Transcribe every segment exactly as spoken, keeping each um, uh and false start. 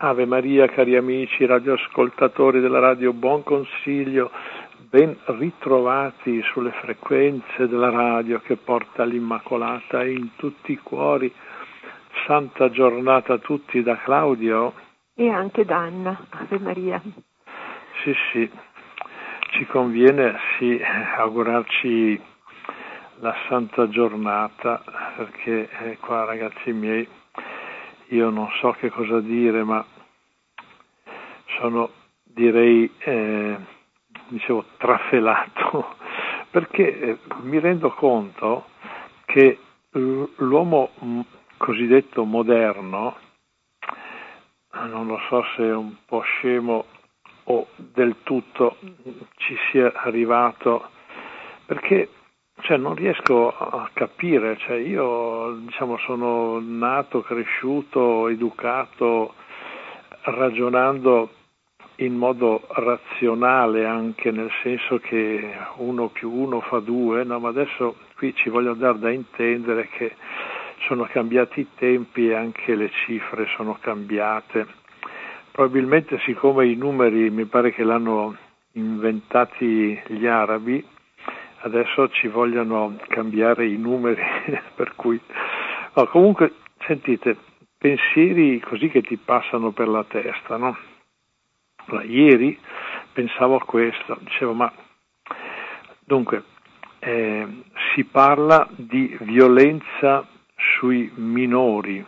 Ave Maria, cari amici radioascoltatori della Radio Buon Consiglio, ben ritrovati sulle frequenze della radio che porta l'Immacolata in tutti i cuori. Santa giornata a tutti da Claudio. E anche da Anna, Ave Maria. Sì, sì, ci conviene sì augurarci la santa giornata, perché eh, qua ragazzi miei, io non so che cosa dire, ma sono, direi, eh, dicevo, trafelato, perché eh, mi rendo conto che l'uomo cosiddetto moderno, non lo so se è un po' scemo o del tutto ci sia arrivato, perché cioè, non riesco a capire, cioè, io diciamo sono nato, cresciuto, educato, ragionando in modo razionale, anche nel senso che uno più uno fa due, no? Ma adesso qui ci voglio dare da intendere che sono cambiati i tempi e anche le cifre sono cambiate. Probabilmente, siccome i numeri mi pare che l'hanno inventati gli arabi, adesso ci vogliono cambiare i numeri, per cui no, comunque sentite, pensieri così che ti passano per la testa, no? Allora, ieri pensavo a questo, dicevo, ma dunque eh, si parla di violenza sui minori,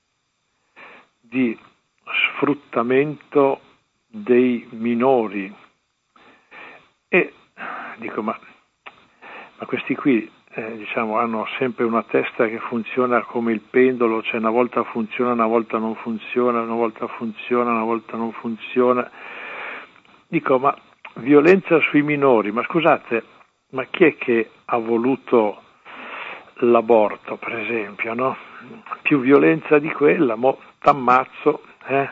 di sfruttamento dei minori e dico, ma Ma questi qui eh, diciamo hanno sempre una testa che funziona come il pendolo, cioè una volta funziona, una volta non funziona, una volta funziona, una volta non funziona. Dico, ma violenza sui minori, ma scusate, ma chi è che ha voluto l'aborto, per esempio, no? Più violenza di quella, mo t'ammazzo, eh?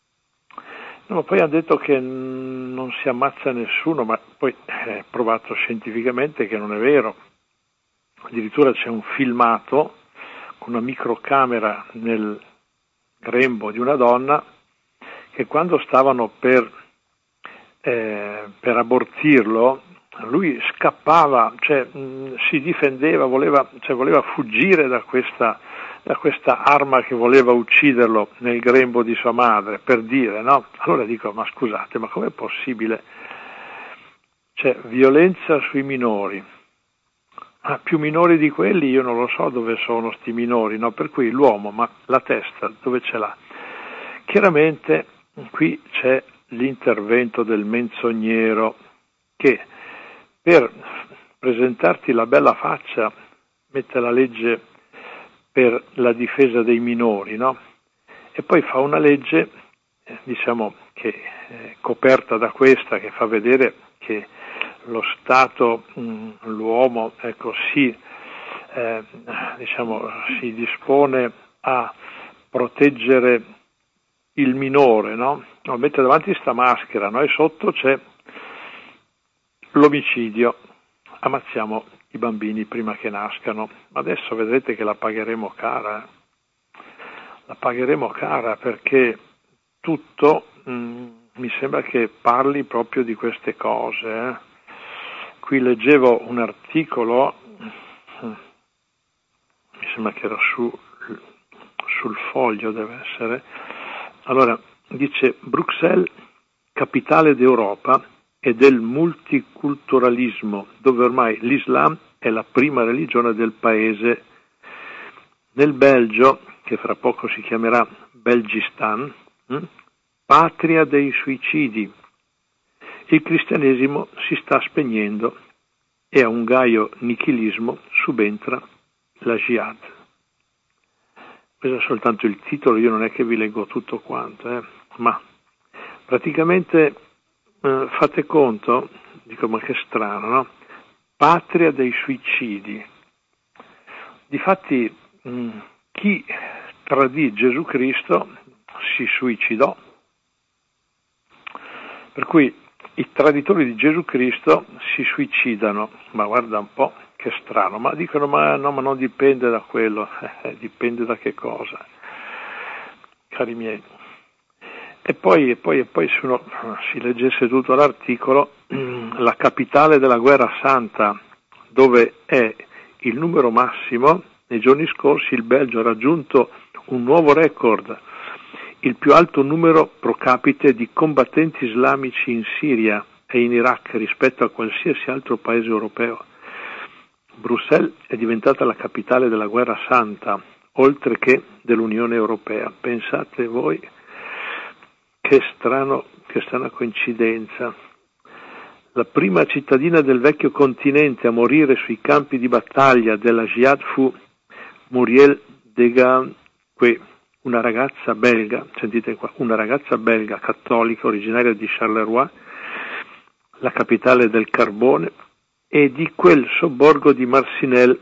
No, poi hanno detto che non si ammazza nessuno, ma poi è provato scientificamente che non è vero. Addirittura c'è un filmato con una microcamera nel grembo di una donna che quando stavano per, eh, per abortirlo, lui scappava, cioè mh, si difendeva, voleva, cioè, voleva fuggire da questa da questa arma che voleva ucciderlo nel grembo di sua madre, per dire, no? Allora dico, ma scusate, ma com'è possibile? Cioè, violenza sui minori. Ma più minori di quelli io non lo so dove sono sti minori, no? Per cui l'uomo, ma la testa dove ce l'ha? Chiaramente qui c'è l'intervento del menzognero che per presentarti la bella faccia mette la legge per la difesa dei minori, no? E poi fa una legge, eh, diciamo, che è coperta da questa, che fa vedere che lo Stato, mh, l'uomo, ecco, si, eh, diciamo, si dispone a proteggere il minore, no? No, mette davanti sta maschera, no? E sotto c'è l'omicidio, ammazziamo i bambini prima che nascano, ma adesso vedrete che la pagheremo cara, la pagheremo cara perché tutto mh, mi sembra che parli proprio di queste cose. Eh. Qui leggevo un articolo, mh, mi sembra che era su, sul Foglio, deve essere, allora dice Bruxelles, capitale d'Europa e del multiculturalismo, dove ormai l'Islam è la prima religione del paese. Nel Belgio, che fra poco si chiamerà Belgistan, hm, patria dei suicidi, il cristianesimo si sta spegnendo e a un gaio nichilismo subentra la jihad. Questo è soltanto il titolo, io non è che vi leggo tutto quanto, eh, ma praticamente Uh, fate conto, dico ma che strano, no? Patria dei suicidi. Difatti mh, chi tradì Gesù Cristo si suicidò. Per cui i traditori di Gesù Cristo si suicidano. Ma guarda un po', che strano. Ma dicono, ma no, ma non dipende da quello. Eh, dipende da che cosa? Cari miei. E poi, e poi, e poi se uno si leggesse tutto l'articolo, la capitale della guerra santa, dove è il numero massimo, nei giorni scorsi il Belgio ha raggiunto un nuovo record, il più alto numero pro capite di combattenti islamici in Siria e in Iraq rispetto a qualsiasi altro paese europeo. Bruxelles è diventata la capitale della guerra santa, oltre che dell'Unione Europea. Pensate voi che strano, che strana coincidenza. La prima cittadina del vecchio continente a morire sui campi di battaglia della Jihad fu Muriel Deganque, una ragazza belga, sentite qua, una ragazza belga cattolica originaria di Charleroi, la capitale del carbone, e di quel sobborgo di Marcinelle,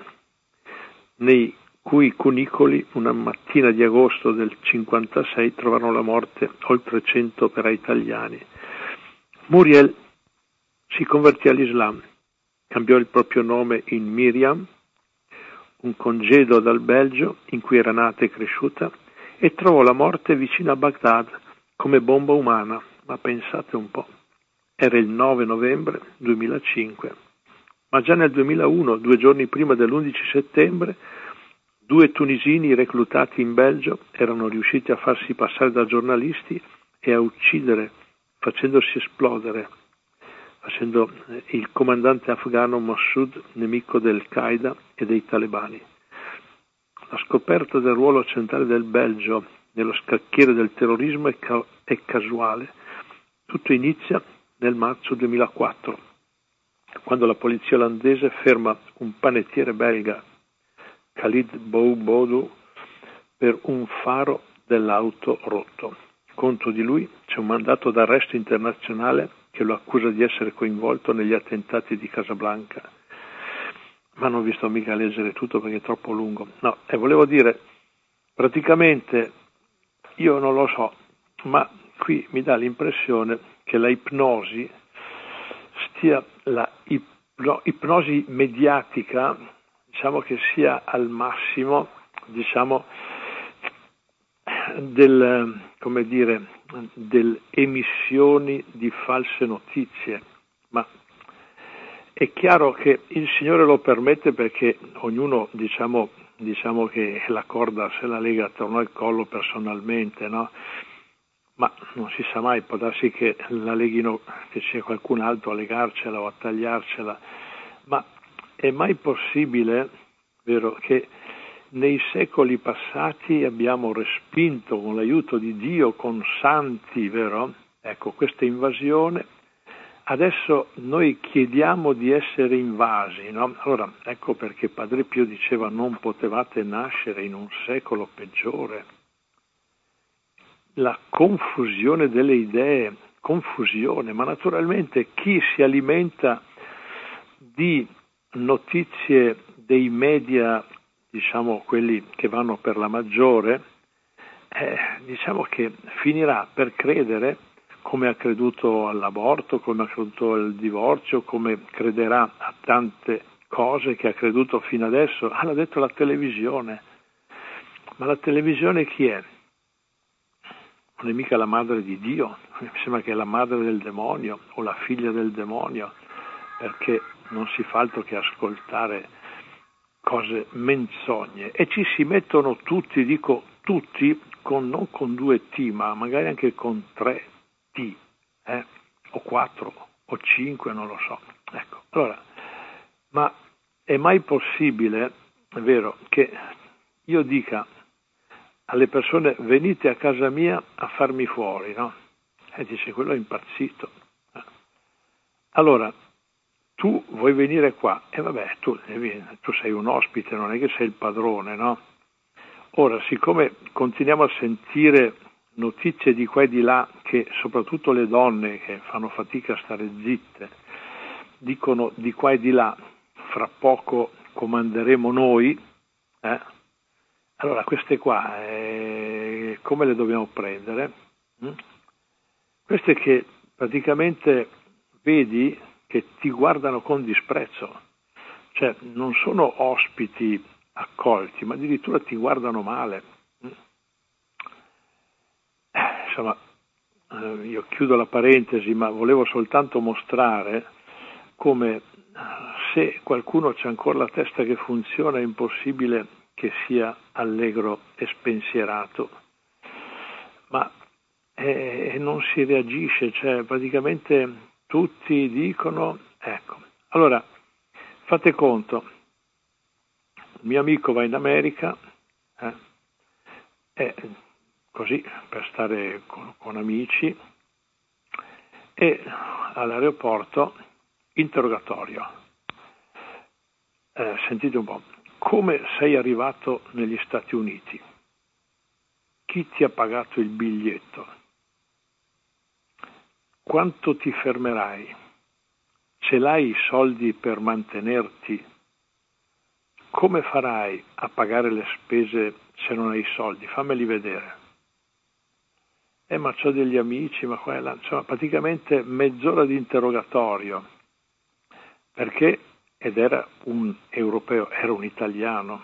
nei cui cunicoli una mattina di agosto del cinquantasei trovarono la morte oltre cento operai italiani. Muriel si convertì all'Islam, cambiò il proprio nome in Miriam, un congedo dal Belgio in cui era nata e cresciuta, e trovò la morte vicino a Baghdad come bomba umana. Ma pensate un po', era il nove novembre duemilacinque, ma già nel duemilauno, due giorni prima dell'undici settembre, due tunisini reclutati in Belgio erano riusciti a farsi passare da giornalisti e a uccidere, facendosi esplodere, facendo il comandante afghano Massoud nemico del Qaeda e dei talebani. La scoperta del ruolo centrale del Belgio nello scacchiere del terrorismo è, ca- è casuale. Tutto inizia nel marzo duemilaquattro, quando la polizia olandese ferma un panettiere belga, Khalid Boubodou, per un faro dell'auto rotto. Contro di lui c'è un mandato d'arresto internazionale che lo accusa di essere coinvolto negli attentati di Casablanca. Ma non vi sto mica a leggere tutto perché è troppo lungo. No, e volevo dire, praticamente, io non lo so, ma qui mi dà l'impressione che la ipnosi stia, la ipno, ipnosi mediatica, diciamo che sia al massimo, diciamo, del, come dire, delle emissioni di false notizie. Ma è chiaro che il Signore lo permette perché ognuno, diciamo, diciamo che la corda se la lega attorno al collo personalmente, no? Ma non si sa mai, può darsi che la leghino, che sia qualcun altro a legarcela o a tagliarcela, ma è mai possibile, vero, che nei secoli passati abbiamo respinto con l'aiuto di Dio, con santi, vero? Ecco, questa invasione. Adesso noi chiediamo di essere invasi, no? Allora, ecco perché Padre Pio diceva non potevate nascere in un secolo peggiore. La confusione delle idee, confusione, ma naturalmente chi si alimenta di notizie dei media, diciamo quelli che vanno per la maggiore, eh, diciamo che finirà per credere, come ha creduto all'aborto, come ha creduto al divorzio, come crederà a tante cose che ha creduto fino adesso. Ah, l'ha detto la televisione. Ma la televisione chi è? Non è mica la madre di Dio, mi sembra che è la madre del demonio o la figlia del demonio, perché non si fa altro che ascoltare cose menzogne e ci si mettono tutti, dico tutti, con, non con due T, ma magari anche con tre T, eh? o quattro o cinque, non lo so. Ecco, allora, ma è mai possibile, è vero, che io dica alle persone venite a casa mia a farmi fuori, no? E dice quello è impazzito. Allora, tu vuoi venire qua? E vabbè, tu, tu sei un ospite, non è che sei il padrone, no? Ora, siccome continuiamo a sentire notizie di qua e di là, che soprattutto le donne che fanno fatica a stare zitte, dicono di qua e di là, fra poco comanderemo noi, eh? Allora queste qua, eh, come le dobbiamo prendere? Mm? Queste che praticamente vedi che ti guardano con disprezzo, cioè non sono ospiti accolti, ma addirittura ti guardano male. Mm? Insomma, eh, io chiudo la parentesi, ma volevo soltanto mostrare come se qualcuno c'è ancora la testa che funziona è impossibile che sia allegro e spensierato, ma eh, non si reagisce, cioè praticamente tutti dicono, ecco, allora fate conto, il mio amico va in America, eh, e così per stare con, con amici, e all'aeroporto interrogatorio. Eh, sentite un po', come sei arrivato negli Stati Uniti? Chi ti ha pagato il biglietto? Quanto ti fermerai? Ce l'hai i soldi per mantenerti? Come farai a pagare le spese se non hai i soldi? Fammeli vedere. Eh, ma c'ho degli amici, ma qua e là. Insomma, praticamente mezz'ora di interrogatorio. Perché? Ed era un europeo, era un italiano.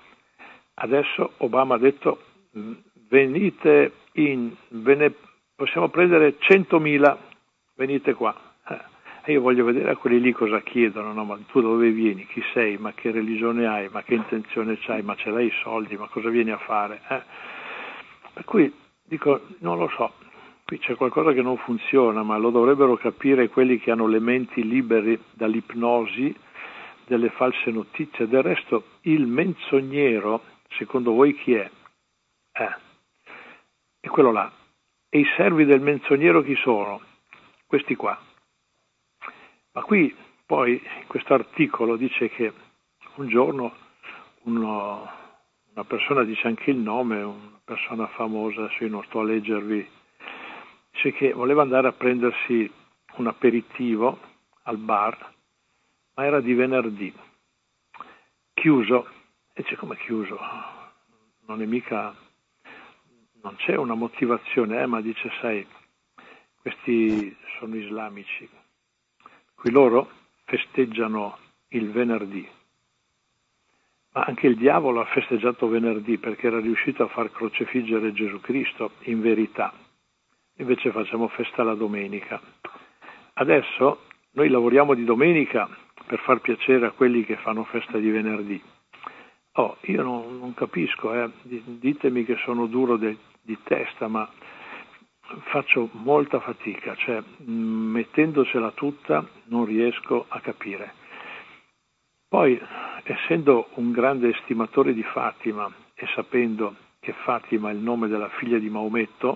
Adesso Obama ha detto, venite in, ve ne possiamo prendere centomila, venite qua. Eh, e io voglio vedere a quelli lì cosa chiedono, no? Ma tu dove vieni? Chi sei? Ma che religione hai? Ma che intenzione c'hai? Ma ce l'hai i soldi? Ma cosa vieni a fare? Eh? Per cui dico, non lo so, qui c'è qualcosa che non funziona, ma lo dovrebbero capire quelli che hanno le menti libere dall'ipnosi, delle false notizie. Del resto, il menzognero, secondo voi chi è? Eh, è quello là. E i servi del menzognero chi sono? Questi qua. Ma qui poi in questo articolo dice che un giorno uno, una persona, dice anche il nome, una persona famosa, adesso io non sto a leggervi, dice che voleva andare a prendersi un aperitivo al bar, ma era di venerdì, chiuso. E dice, come chiuso? Non è mica, non c'è una motivazione, eh, ma dice, sai, questi sono islamici, qui loro festeggiano il venerdì, ma anche il diavolo ha festeggiato venerdì perché era riuscito a far crocefiggere Gesù Cristo in verità, invece facciamo festa la domenica. Adesso noi lavoriamo di domenica per far piacere a quelli che fanno festa di venerdì. Oh, io non, non capisco, eh. Ditemi che sono duro de, di testa, ma faccio molta fatica, cioè mettendocela tutta non riesco a capire. Poi, essendo un grande estimatore di Fatima e sapendo che Fatima è il nome della figlia di Maometto,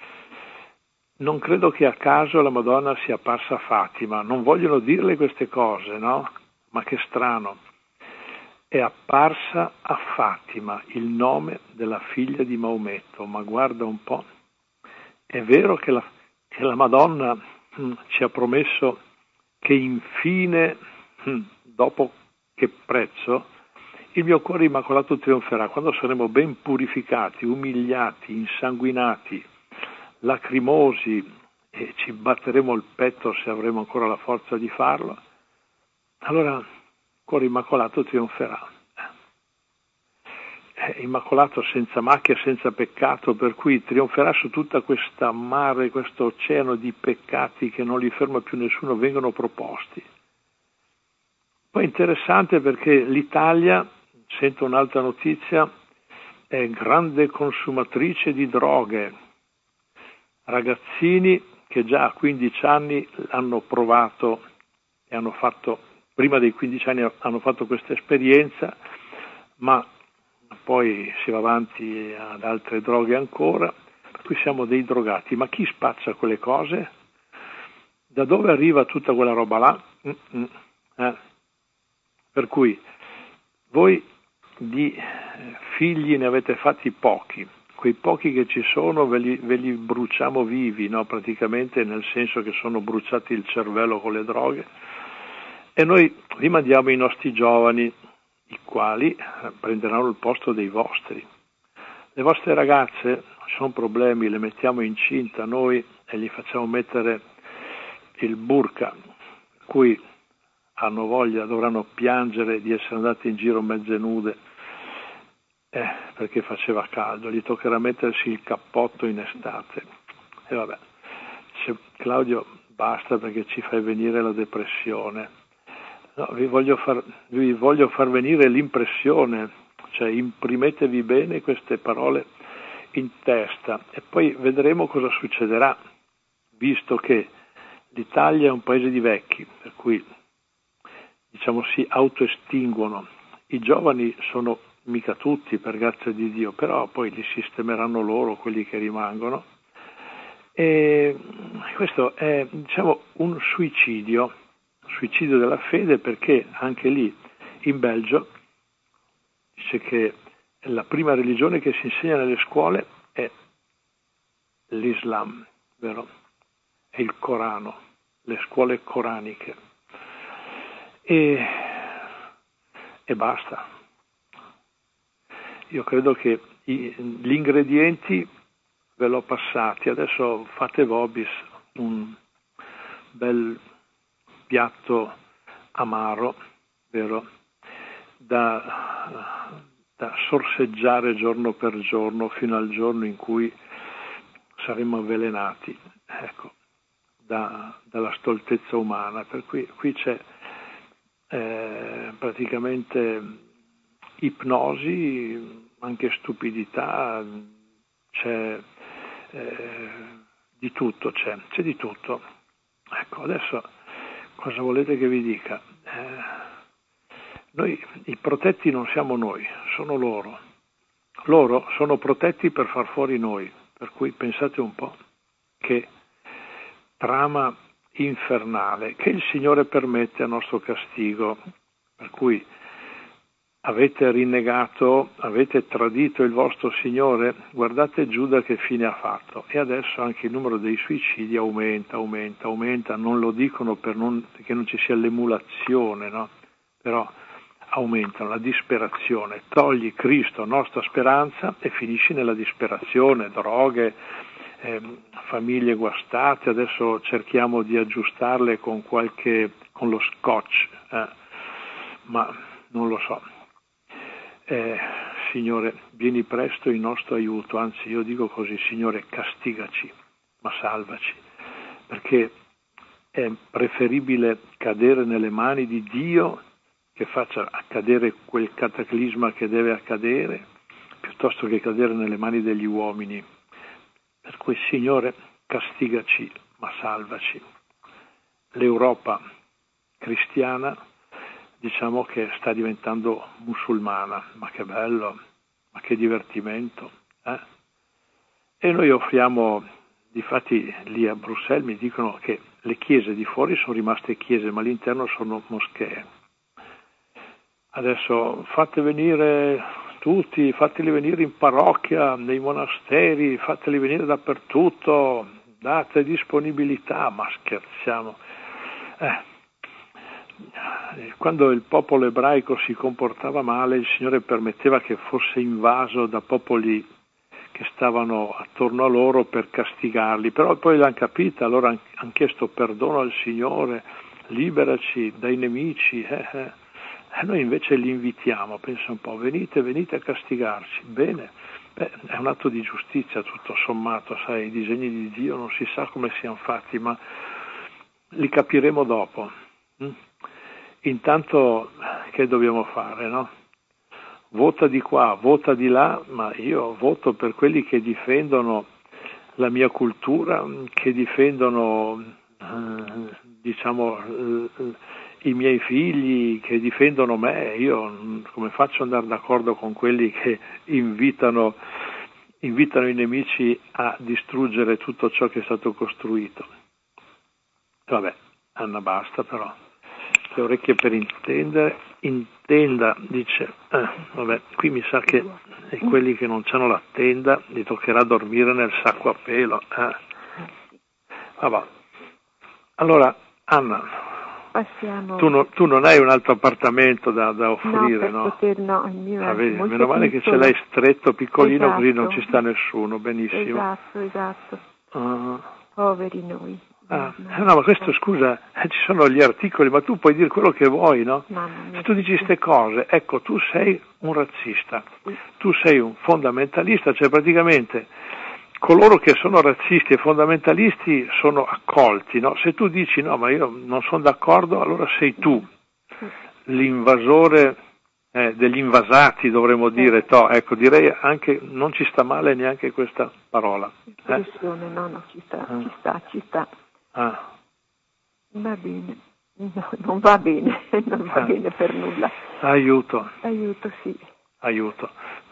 non credo che a caso la Madonna sia apparsa Fatima. Non vogliono dirle queste cose, no? Ma che strano. È apparsa a Fatima, il nome della figlia di Maometto. Ma guarda un po', è vero che la, che la Madonna hm, ci ha promesso che infine, hm, dopo che prezzo, il mio cuore immacolato trionferà, quando saremo ben purificati, umiliati, insanguinati, lacrimosi, e ci batteremo il petto se avremo ancora la forza di farlo, allora il cuore immacolato trionferà. È immacolato, senza macchia, senza peccato, per cui trionferà su tutta questa mare, questo oceano di peccati che non li ferma più nessuno, vengono proposti. Poi è interessante perché l'Italia, sento un'altra notizia, è grande consumatrice di droghe. Ragazzini che già a quindici anni hanno provato e hanno fatto, prima dei quindici anni hanno fatto questa esperienza, ma poi si va avanti ad altre droghe ancora, per cui siamo dei drogati. Ma chi spaccia quelle cose? Da dove arriva tutta quella roba là? Mm-mm, eh. Per cui voi di figli ne avete fatti pochi, quei pochi che ci sono ve li, ve li bruciamo vivi, no? Praticamente, nel senso che sono bruciati il cervello con le droghe, e noi vi mandiamo i nostri giovani, i quali prenderanno il posto dei vostri. Le vostre ragazze, sono problemi, le mettiamo incinta noi e gli facciamo mettere il burqa, cui hanno voglia, dovranno piangere di essere andate in giro mezze nude, eh, perché faceva caldo, gli toccherà mettersi il cappotto in estate. E vabbè. dice Claudio, basta perché ci fai venire la depressione. No, vi voglio far, vi voglio far venire l'impressione, cioè imprimetevi bene queste parole in testa e poi vedremo cosa succederà, visto che l'Italia è un paese di vecchi, per cui diciamo si autoestinguono. I giovani sono mica tutti, per grazia di Dio, però poi li sistemeranno loro, quelli che rimangono. E questo è, diciamo, un suicidio, suicidio della fede, perché anche lì in Belgio dice che la prima religione che si insegna nelle scuole è l'Islam, vero? È il Corano, le scuole coraniche. E, e basta. Io credo che i, gli ingredienti ve l'ho passati, adesso fate vobis un bel piatto amaro, vero? Da, da sorseggiare giorno per giorno fino al giorno in cui saremo avvelenati, ecco, da, dalla stoltezza umana. Per cui qui c'è eh, praticamente ipnosi, anche stupidità, c'è eh, di tutto, c'è, c'è di tutto. Ecco, adesso cosa volete che vi dica? Eh, noi, i protetti non siamo noi, sono loro. Loro sono protetti per far fuori noi, per cui pensate un po' che trama infernale che il Signore permette a nostro castigo, per cui avete rinnegato, avete tradito il vostro Signore, guardate Giuda che fine ha fatto, e adesso anche il numero dei suicidi aumenta, aumenta, aumenta, non lo dicono per non, perché non ci sia l'emulazione, no? Però aumentano, la disperazione, togli Cristo, nostra speranza, e finisci nella disperazione, droghe, eh, famiglie guastate, adesso cerchiamo di aggiustarle con qualche, con lo scotch, eh, ma non lo so. Eh, Signore, vieni presto in nostro aiuto, anzi io dico così, Signore, castigaci, ma salvaci, perché è preferibile cadere nelle mani di Dio che faccia accadere quel cataclisma che deve accadere, piuttosto che cadere nelle mani degli uomini. Per cui, Signore, castigaci, ma salvaci. L'Europa cristiana, diciamo che sta diventando musulmana, ma che bello, ma che divertimento. Eh? E noi offriamo, difatti lì a Bruxelles mi dicono che le chiese di fuori sono rimaste chiese, ma all'interno sono moschee. Adesso fate venire tutti, fateli venire in parrocchia, nei monasteri, fateli venire dappertutto, date disponibilità, ma scherziamo. Eh, quando il popolo ebraico si comportava male, il Signore permetteva che fosse invaso da popoli che stavano attorno a loro per castigarli, però poi l'hanno capita, allora hanno chiesto perdono al Signore, liberaci dai nemici, eh, eh. E noi invece li invitiamo, pensa un po', venite, venite a castigarci, bene, beh, è un atto di giustizia tutto sommato, sai, i disegni di Dio non si sa come siano fatti, ma li capiremo dopo. Mm? Intanto che dobbiamo fare, no? Vota di qua, vota di là, ma io voto per quelli che difendono la mia cultura, che difendono, eh, diciamo, eh, i miei figli, che difendono me. Io come faccio ad andare d'accordo con quelli che invitano, invitano i nemici a distruggere tutto ciò che è stato costruito? Vabbè, Anna, basta però. Le orecchie per intendere, intenda, dice, eh, vabbè, qui mi sa che e quelli che non c'hanno la tenda gli toccherà dormire nel sacco a pelo. Eh. Vabbè. Allora, Anna, passiamo. Tu, no, tu non hai un altro appartamento da, da offrire, no? no? Poter, no, il mio ah, è vedi, molto meno male piccolo. Che ce l'hai stretto, piccolino, esatto. Così non ci sta nessuno, benissimo. Esatto, esatto. Uh, Poveri noi. ah, no, ma questo, scusa, eh, ci sono gli articoli, ma tu puoi dire quello che vuoi, no? Se tu dici queste cose, ecco, tu sei un razzista, tu sei un fondamentalista, cioè praticamente coloro che sono razzisti e fondamentalisti sono accolti, no? Se tu dici no, ma io non sono d'accordo, allora sei tu l'invasore eh, degli invasati, dovremmo dire. To, ecco, direi anche, non ci sta male neanche questa parola. Espressione, eh? no, no, ci sta, ah. ci sta, ci sta. Ah. Va bene, no, non va bene, non va ah. bene per nulla. Aiuto. Aiuto, sì. Aiuto.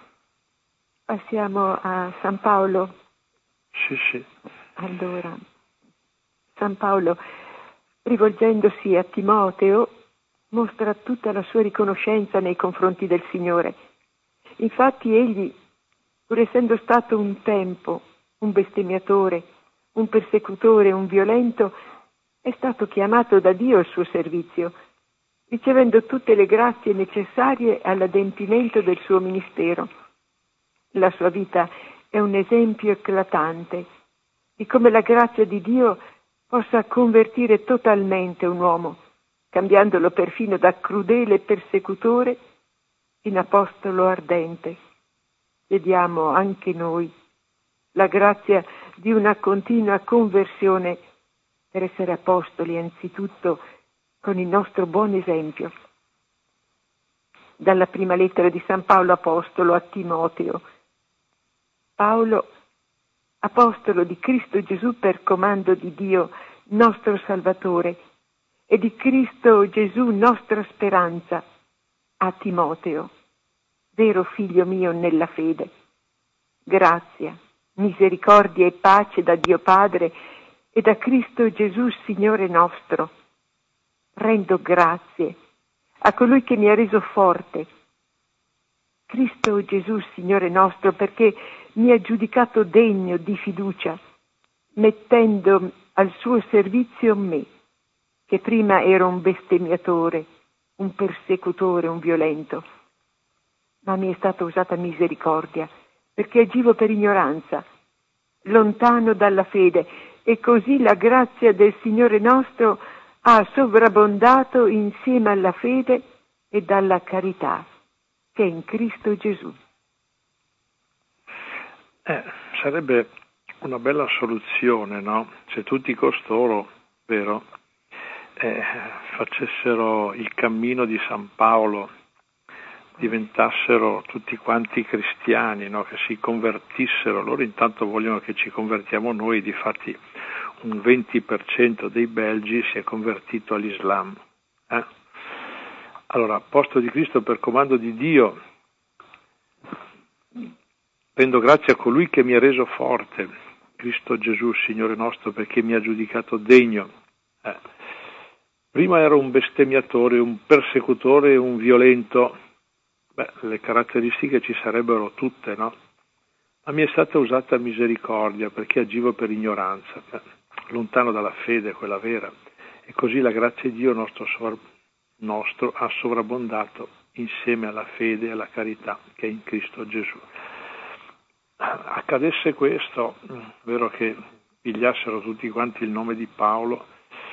Passiamo a San Paolo. Sì, sì. Allora, San Paolo, rivolgendosi a Timoteo, mostra tutta la sua riconoscenza nei confronti del Signore. Infatti egli, pur essendo stato un tempo un bestemmiatore, un persecutore, un violento, è stato chiamato da Dio al suo servizio, ricevendo tutte le grazie necessarie all'adempimento del suo ministero. La sua vita è un esempio eclatante di come la grazia di Dio possa convertire totalmente un uomo, cambiandolo perfino da crudele persecutore in apostolo ardente. Chiediamo anche noi la grazia di una continua conversione per essere apostoli anzitutto con il nostro buon esempio. Dalla prima lettera di San Paolo apostolo a Timoteo. Paolo, apostolo di Cristo Gesù per comando di Dio, nostro Salvatore, e di Cristo Gesù, nostra speranza, a Timoteo, vero figlio mio nella fede. Grazia, misericordia e pace da Dio Padre e da Cristo Gesù, Signore nostro. Rendo grazie a colui che mi ha reso forte, Cristo Gesù, Signore nostro, perché mi ha giudicato degno di fiducia, mettendo al suo servizio me, che prima ero un bestemmiatore, un persecutore, un violento. Ma mi è stata usata misericordia, perché agivo per ignoranza, lontano dalla fede, e così la grazia del Signore nostro ha sovrabbondato insieme alla fede e dalla carità, che è in Cristo Gesù. Eh, sarebbe una bella soluzione, no? Se tutti costoro, vero, eh, facessero il cammino di San Paolo, diventassero tutti quanti cristiani, no? Che si convertissero. Loro intanto vogliono che ci convertiamo noi, difatti un venti per cento dei belgi si è convertito all'Islam. Eh? Allora, apostolo di Cristo per comando di Dio, rendo grazie a colui che mi ha reso forte, Cristo Gesù, Signore nostro, perché mi ha giudicato degno. Eh. Prima ero un bestemmiatore, un persecutore, un violento. Beh, le caratteristiche ci sarebbero tutte, no? Ma mi è stata usata misericordia perché agivo per ignoranza, eh, lontano dalla fede, quella vera. E così la grazia di Dio nostro, nostro ha sovrabbondato insieme alla fede e alla carità che è in Cristo Gesù. Accadesse questo, vero che pigliassero tutti quanti il nome di Paolo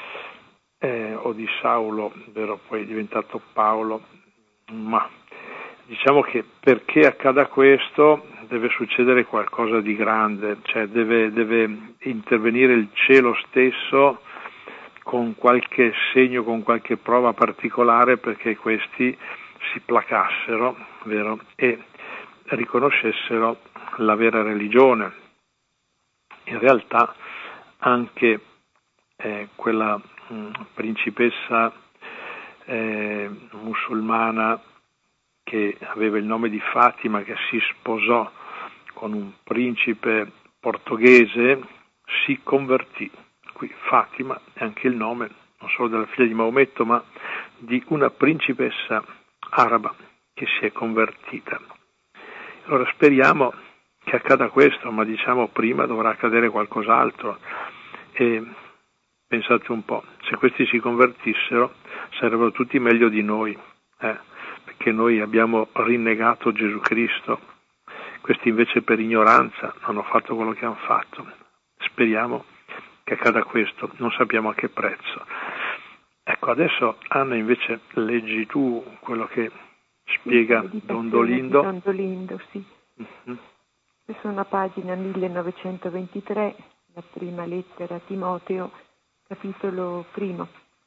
eh, o di Saulo, vero poi è diventato Paolo, ma diciamo che perché accada questo deve succedere qualcosa di grande, cioè deve, deve intervenire il cielo stesso con qualche segno, con qualche prova particolare perché questi si placassero, vero, e riconoscessero la vera religione. In realtà anche eh, quella mh, principessa eh, musulmana che aveva il nome di Fatima, che si sposò con un principe portoghese, si convertì. Qui Fatima è anche il nome non solo della figlia di Maometto, ma di una principessa araba che si è convertita. Allora speriamo che accada questo, ma diciamo prima dovrà accadere qualcos'altro. E pensate un po', se questi si convertissero sarebbero tutti meglio di noi, eh? perché noi abbiamo rinnegato Gesù Cristo, questi invece per ignoranza hanno fatto quello che hanno fatto. Speriamo che accada questo, non sappiamo a che prezzo. Ecco, adesso Anna invece leggi tu quello che spiega sì, Don Dolindo. Don Dolindo, sì. Mm-hmm. Sono a pagina millenovecentoventitré, la prima lettera a Timoteo, capitolo primo.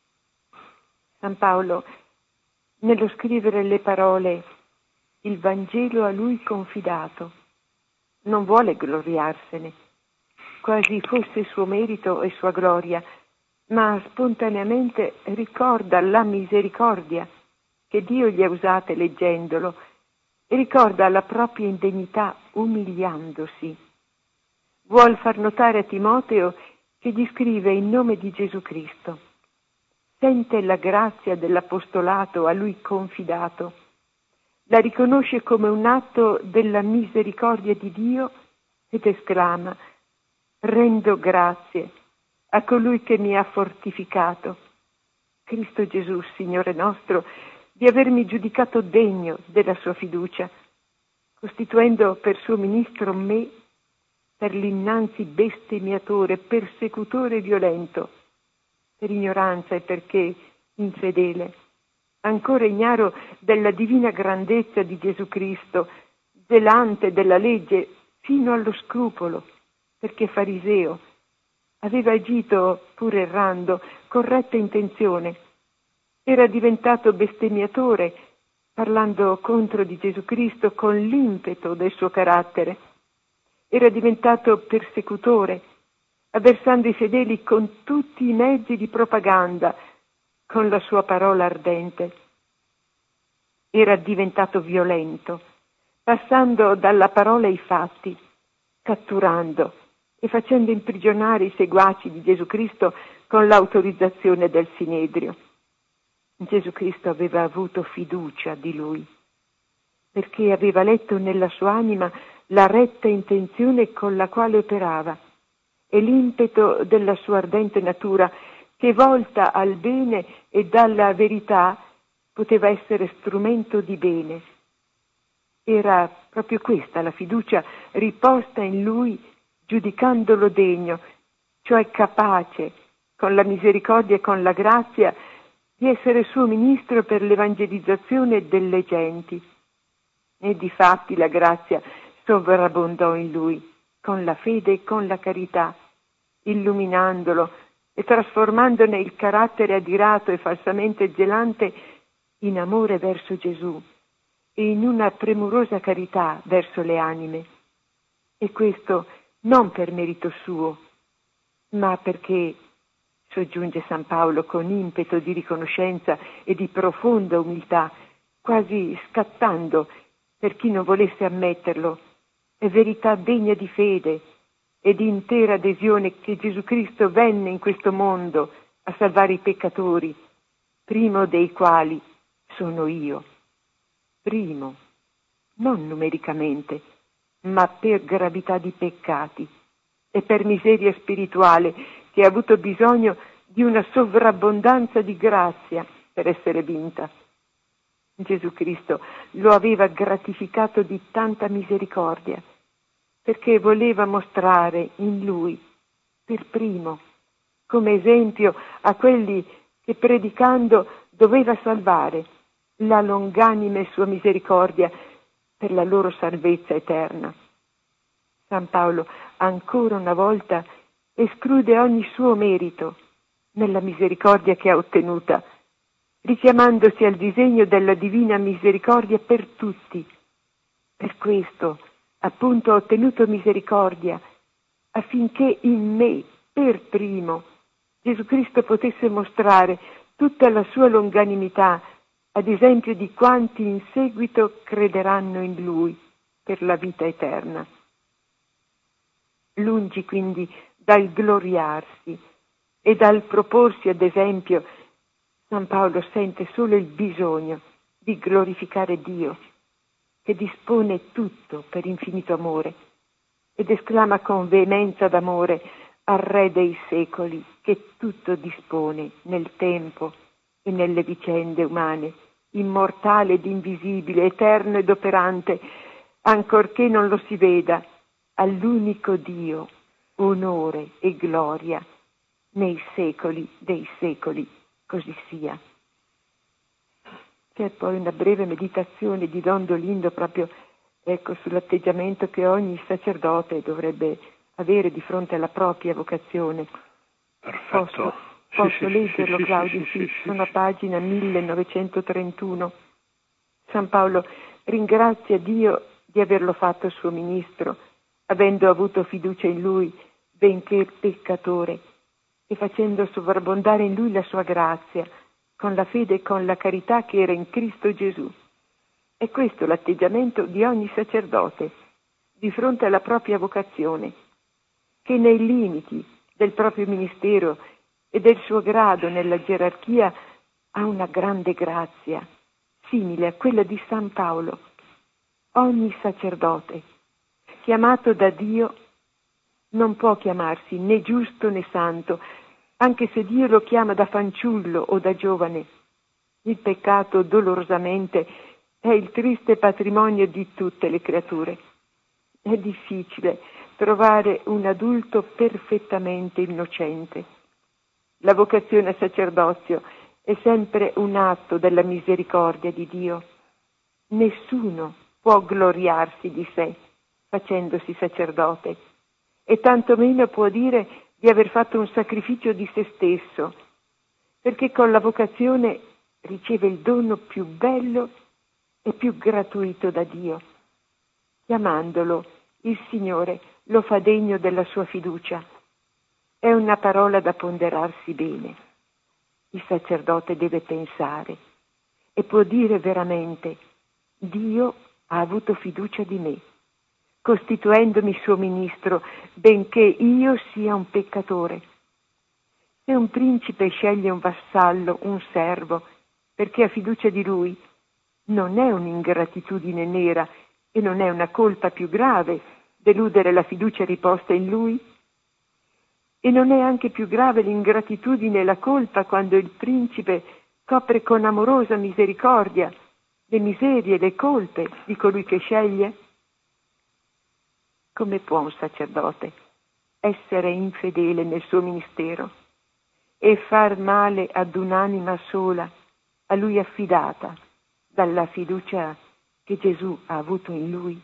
San Paolo, nello scrivere le parole "il Vangelo a lui confidato", non vuole gloriarsene, quasi fosse suo merito e sua gloria, ma spontaneamente ricorda la misericordia che Dio gli ha usate leggendolo e ricorda la propria indegnità umiliandosi. Vuol far notare a Timoteo che gli scrive in nome di Gesù Cristo. Sente la grazia dell'apostolato a lui confidato, la riconosce come un atto della misericordia di Dio ed esclama: rendo grazie a colui che mi ha fortificato, Cristo Gesù, Signore nostro, di avermi giudicato degno della sua fiducia, costituendo per suo ministro me, per l'innanzi bestemmiatore, persecutore violento, per ignoranza e perché infedele, ancora ignaro della divina grandezza di Gesù Cristo, zelante della legge fino allo scrupolo, perché fariseo, aveva agito, pur errando, con retta intenzione. Era diventato bestemmiatore, parlando contro di Gesù Cristo con l'impeto del suo carattere. Era diventato persecutore, avversando i fedeli con tutti i mezzi di propaganda, con la sua parola ardente. Era diventato violento, passando dalla parola ai fatti, catturando e facendo imprigionare i seguaci di Gesù Cristo con l'autorizzazione del Sinedrio. Gesù Cristo aveva avuto fiducia di lui, perché aveva letto nella sua anima la retta intenzione con la quale operava e l'impeto della sua ardente natura che, volta al bene e dalla verità, poteva essere strumento di bene. Era proprio questa la fiducia riposta in lui, giudicandolo degno, cioè capace, con la misericordia e con la grazia, di essere suo ministro per l'evangelizzazione delle genti. E difatti la grazia sovrabbondò in lui, con la fede e con la carità, illuminandolo e trasformandone il carattere adirato e falsamente zelante in amore verso Gesù e in una premurosa carità verso le anime. E questo non per merito suo, ma perché, soggiunge San Paolo con impeto di riconoscenza e di profonda umiltà, quasi scattando per chi non volesse ammetterlo, è verità degna di fede e di intera adesione che Gesù Cristo venne in questo mondo a salvare i peccatori, primo dei quali sono io. Primo, non numericamente, ma per gravità di peccati e per miseria spirituale che ha avuto bisogno di una sovrabbondanza di grazia per essere vinta. Gesù Cristo lo aveva gratificato di tanta misericordia, perché voleva mostrare in lui, per primo, come esempio a quelli che predicando doveva salvare, la longanime sua misericordia per la loro salvezza eterna. San Paolo ancora una volta esclude ogni suo merito nella misericordia che ha ottenuta, richiamandosi al disegno della divina misericordia per tutti. Per questo, appunto, ha ottenuto misericordia, affinché in me, per primo, Gesù Cristo potesse mostrare tutta la sua longanimità, ad esempio di quanti in seguito crederanno in Lui per la vita eterna. Lungi quindi dal gloriarsi e dal proporsi ad esempio, San Paolo sente solo il bisogno di glorificare Dio, che dispone tutto per infinito amore, ed esclama con veemenza d'amore al Re dei secoli, che tutto dispone nel tempo e nelle vicende umane, immortale ed invisibile, eterno ed operante, ancorché non lo si veda, all'unico Dio, onore e gloria nei secoli dei secoli, così sia. C'è poi una breve meditazione di Don Dolindo proprio ecco, sull'atteggiamento che ogni sacerdote dovrebbe avere di fronte alla propria vocazione. Perfetto. Posso, posso sì, leggerlo, sì, sì, Claudio? sì, Sì, sì, sì, sono a sì. pagina millenovecentotrentuno. San Paolo ringrazia Dio di averlo fatto suo ministro, avendo avuto fiducia in lui, benché peccatore, e facendo sovrabbondare in lui la sua grazia, con la fede e con la carità che era in Cristo Gesù. È questo l'atteggiamento di ogni sacerdote di fronte alla propria vocazione, che nei limiti del proprio ministero e del suo grado nella gerarchia ha una grande grazia, simile a quella di San Paolo. Ogni sacerdote, chiamato da Dio, non può chiamarsi né giusto né santo, anche se Dio lo chiama da fanciullo o da giovane. Il peccato dolorosamente è il triste patrimonio di tutte le creature. È difficile trovare un adulto perfettamente innocente. La vocazione al sacerdozio è sempre un atto della misericordia di Dio. Nessuno può gloriarsi di sé facendosi sacerdote e tantomeno può dire di aver fatto un sacrificio di se stesso, perché con la vocazione riceve il dono più bello e più gratuito da Dio. Chiamandolo, il Signore lo fa degno della sua fiducia. È una parola da ponderarsi bene. Il sacerdote deve pensare e può dire veramente: Dio ha avuto fiducia di me, costituendomi suo ministro, benché io sia un peccatore. Se un principe sceglie un vassallo, un servo, perché ha fiducia di lui, non è un'ingratitudine nera e non è una colpa più grave deludere la fiducia riposta in lui? E non è anche più grave l'ingratitudine e la colpa quando il principe copre con amorosa misericordia le miserie e le colpe di colui che sceglie? Come può un sacerdote essere infedele nel suo ministero e far male ad un'anima sola, a lui affidata dalla fiducia che Gesù ha avuto in lui?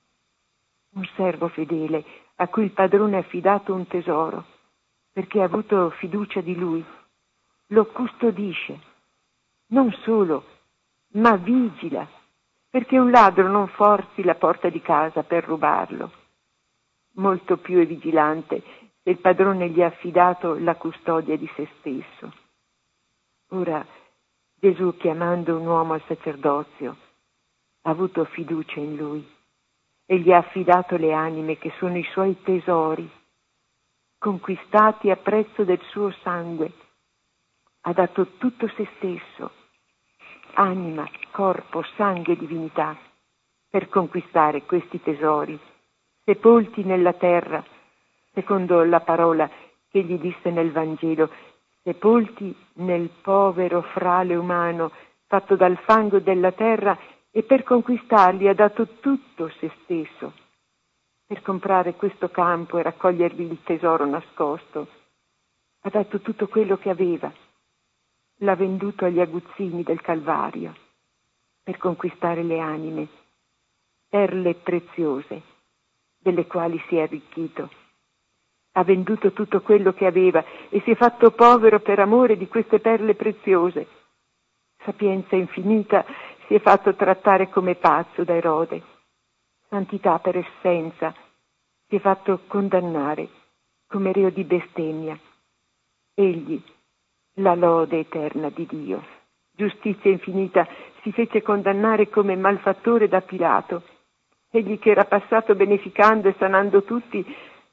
Un servo fedele a cui il padrone ha affidato un tesoro perché ha avuto fiducia di lui, lo custodisce, non solo, ma vigila, perché un ladro non forzi la porta di casa per rubarlo. Molto più è vigilante se il padrone gli ha affidato la custodia di se stesso. Ora, Gesù, chiamando un uomo al sacerdozio, ha avuto fiducia in lui e gli ha affidato le anime che sono i suoi tesori, conquistati a prezzo del suo sangue. Ha dato tutto se stesso, anima, corpo, sangue e divinità, per conquistare questi tesori, sepolti nella terra, secondo la parola che gli disse nel Vangelo, sepolti nel povero frale umano, fatto dal fango della terra, e per conquistarli ha dato tutto se stesso, per comprare questo campo e raccogliervi il tesoro nascosto. Ha dato tutto quello che aveva, l'ha venduto agli aguzzini del Calvario, per conquistare le anime, perle preziose, delle quali si è arricchito. Ha venduto tutto quello che aveva e si è fatto povero per amore di queste perle preziose. Sapienza infinita, si è fatto trattare come pazzo da Erode. Santità per essenza, si è fatto condannare come reo di bestemmia. Egli, la lode eterna di Dio. Giustizia infinita, si fece condannare come malfattore da Pilato. Egli che era passato beneficando e sanando tutti,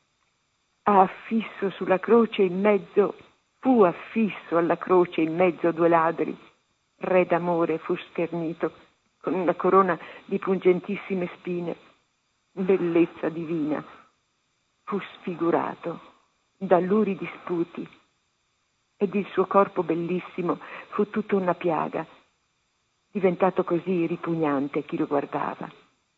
ha affisso sulla croce in mezzo, fu affisso alla croce in mezzo a due ladri. Re d'amore fu schernito con una corona di pungentissime spine. Bellezza divina, fu sfigurato da luridi sputi ed il suo corpo bellissimo fu tutta una piaga, diventato così ripugnante chi lo guardava.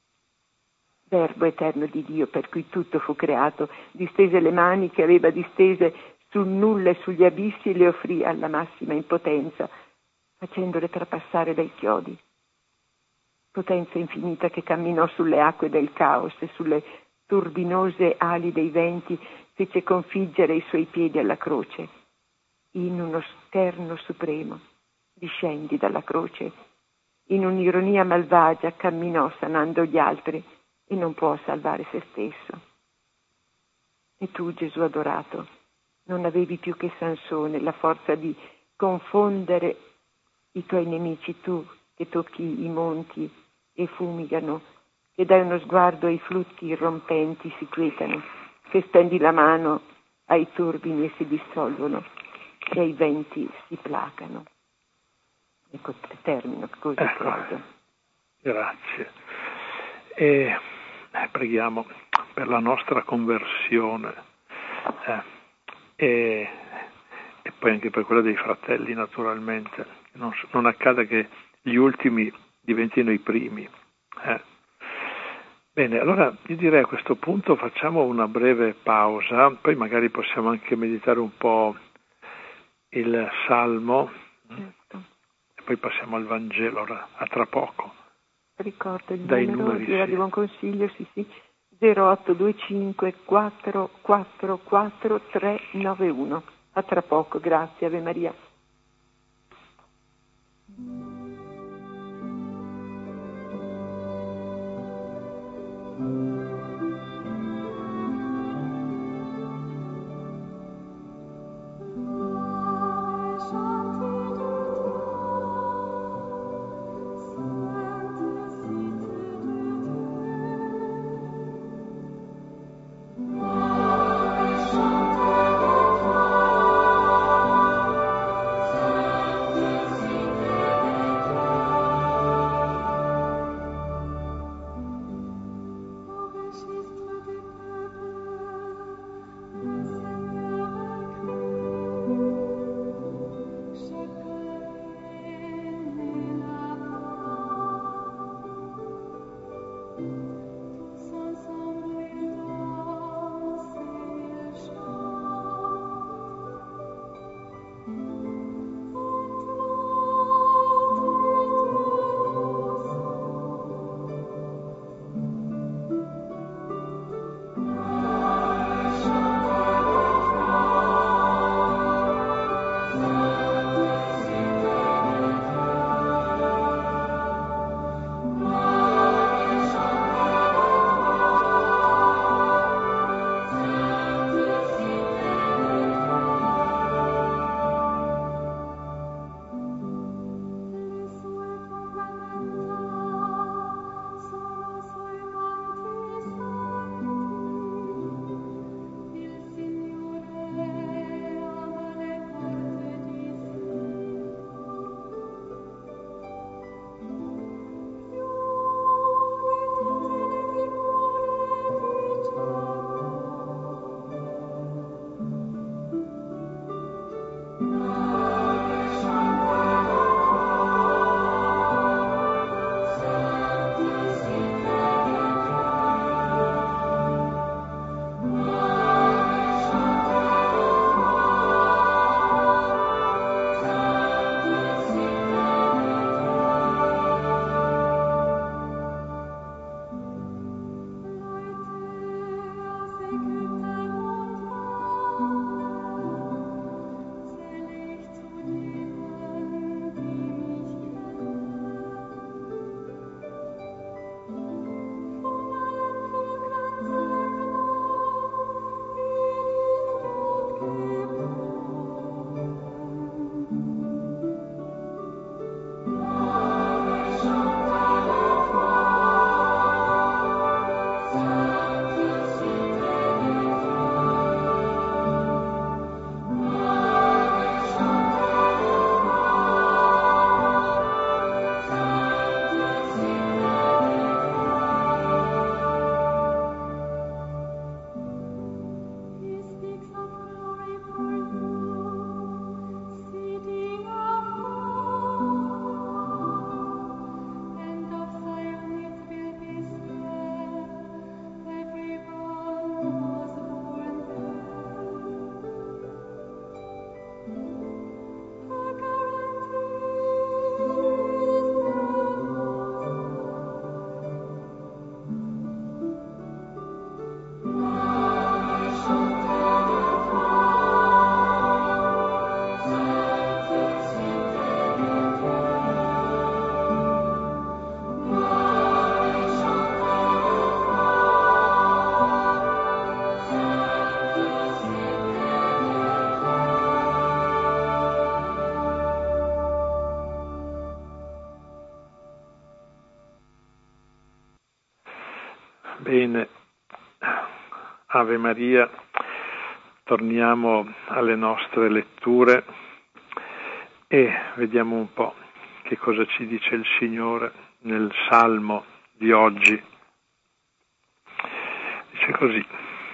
Verbo eterno di Dio, per cui tutto fu creato, distese le mani che aveva distese sul nulla e sugli abissi e le offrì alla massima impotenza, facendole trapassare dai chiodi. potenza infinita che camminò sulle acque del caos e sulle turbinose ali dei venti, fece configgere i suoi piedi alla croce. In uno sterno supremo, discendi dalla croce. In un'ironia malvagia camminò sanando gli altri e non può salvare se stesso. E tu, Gesù adorato, non avevi più che Sansone la forza di confondere i tuoi nemici, tu che tocchi i monti e fumigano, che dai uno sguardo ai flutti irrompenti si quietano, che stendi la mano ai turbini e si dissolvono e ai venti si placano. Ecco, termino così. Ecco, credo. Grazie. E preghiamo per la nostra conversione eh, e, e poi anche per quella dei fratelli, naturalmente. Non, non accada che gli ultimi diventino i primi. Eh. Bene, allora io direi a questo punto facciamo una breve pausa, poi magari possiamo anche meditare un po' il Salmo. Certo. E poi passiamo al Vangelo, ora, a tra poco. Ricordo il Dai numero numeri, di Radio sì. Buon Consiglio, sì sì, zero otto due cinque quattro quattro quattro tre nove uno. A tra poco, grazie, Ave Maria. Bene, Ave Maria, torniamo alle nostre letture e vediamo un po' che cosa ci dice il Signore nel Salmo di oggi. Dice così: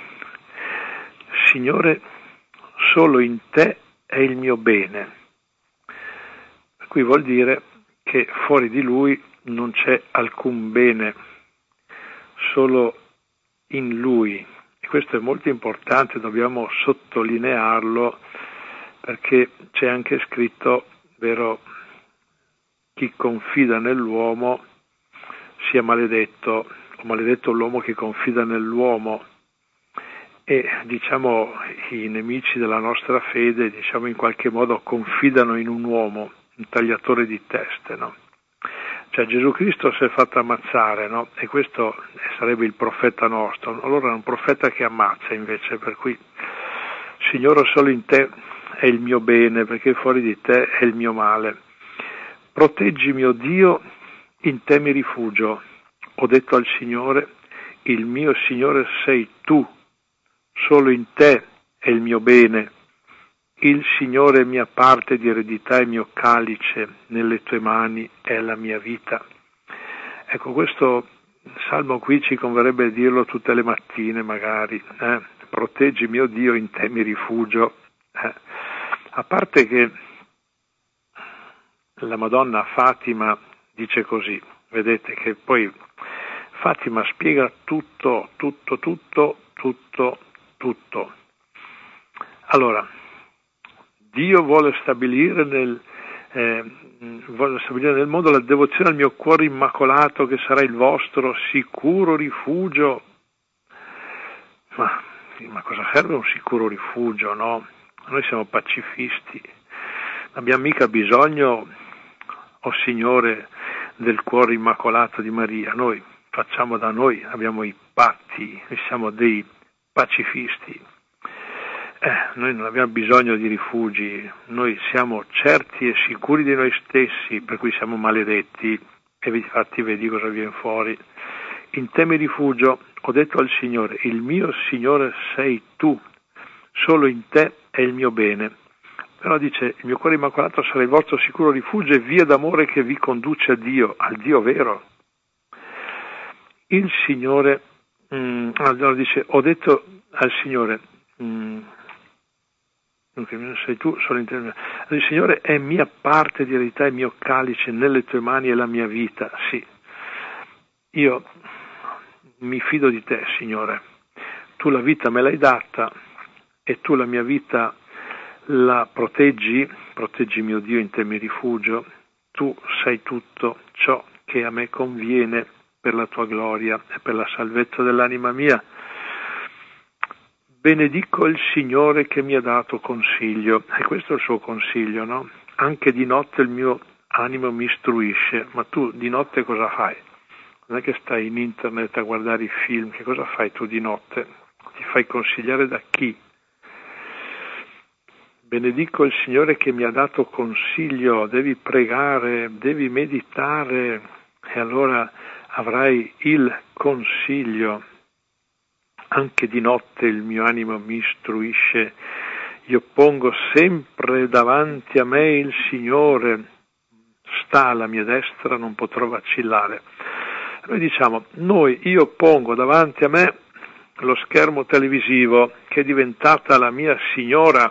Signore, solo in te è il mio bene. Per cui vuol dire che fuori di Lui non c'è alcun bene, solo in Lui. E questo è molto importante, dobbiamo sottolinearlo, perché c'è anche scritto, vero, chi confida nell'uomo sia maledetto, o maledetto l'uomo che confida nell'uomo. E diciamo i nemici della nostra fede, diciamo in qualche modo confidano in un uomo, un tagliatore di teste, no? Cioè Gesù Cristo si è fatto ammazzare, no? E questo sarebbe il profeta nostro. Allora è un profeta che ammazza invece, per cui Signore, solo in te è il mio bene, perché fuori di te è il mio male. Proteggi mio Dio, in te mi rifugio. Ho detto al Signore, il mio Signore sei tu, solo in te è il mio bene. Il Signore è mia parte di eredità e mio calice, nelle tue mani è la mia vita. Ecco, questo salmo qui ci converrebbe dirlo tutte le mattine magari, eh? Proteggi mio Dio, in te mi rifugio. Eh? A parte che la Madonna Fatima dice così, vedete che poi Fatima spiega tutto, tutto, tutto, tutto, tutto. Allora, Dio vuole stabilire nel, eh, vuole stabilire nel mondo la devozione al mio cuore immacolato, che sarà il vostro sicuro rifugio. Ma, ma cosa serve un sicuro rifugio, no? Noi siamo pacifisti, non abbiamo mica bisogno, o Signore, del cuore immacolato di Maria. Noi facciamo da noi, abbiamo i patti, noi siamo dei pacifisti. Eh, noi non abbiamo bisogno di rifugi, noi siamo certi e sicuri di noi stessi, per cui siamo maledetti, e infatti vedi cosa viene fuori. In te mi rifugio, ho detto al Signore, il mio Signore sei tu, solo in te è il mio bene. Però dice, il mio cuore immacolato sarà il vostro sicuro rifugio e via d'amore che vi conduce a Dio, al Dio vero. Il Signore, mm, allora dice, ho detto al Signore, mm, sei tu, solo in te. Il Signore è mia parte di eredità e mio calice, nelle tue mani è la mia vita. Sì, io mi fido di te, Signore. Tu la vita me l'hai data e tu la mia vita la proteggi, proteggi mio Dio, in te mi rifugio. Tu sai tutto ciò che a me conviene per la tua gloria e per la salvezza dell'anima mia. Benedico il Signore che mi ha dato consiglio, e questo è il suo consiglio, no? Anche di notte il mio animo mi istruisce, ma tu di notte cosa fai? Non è che stai in internet a guardare i film, che cosa fai tu di notte? Ti fai consigliare da chi? Benedico il Signore che mi ha dato consiglio, devi pregare, devi meditare, e allora avrai il consiglio. Anche di notte il mio animo mi istruisce, io pongo sempre davanti a me il Signore, sta alla mia destra, non potrò vacillare. Noi diciamo, noi, io pongo davanti a me lo schermo televisivo che è diventata la mia signora,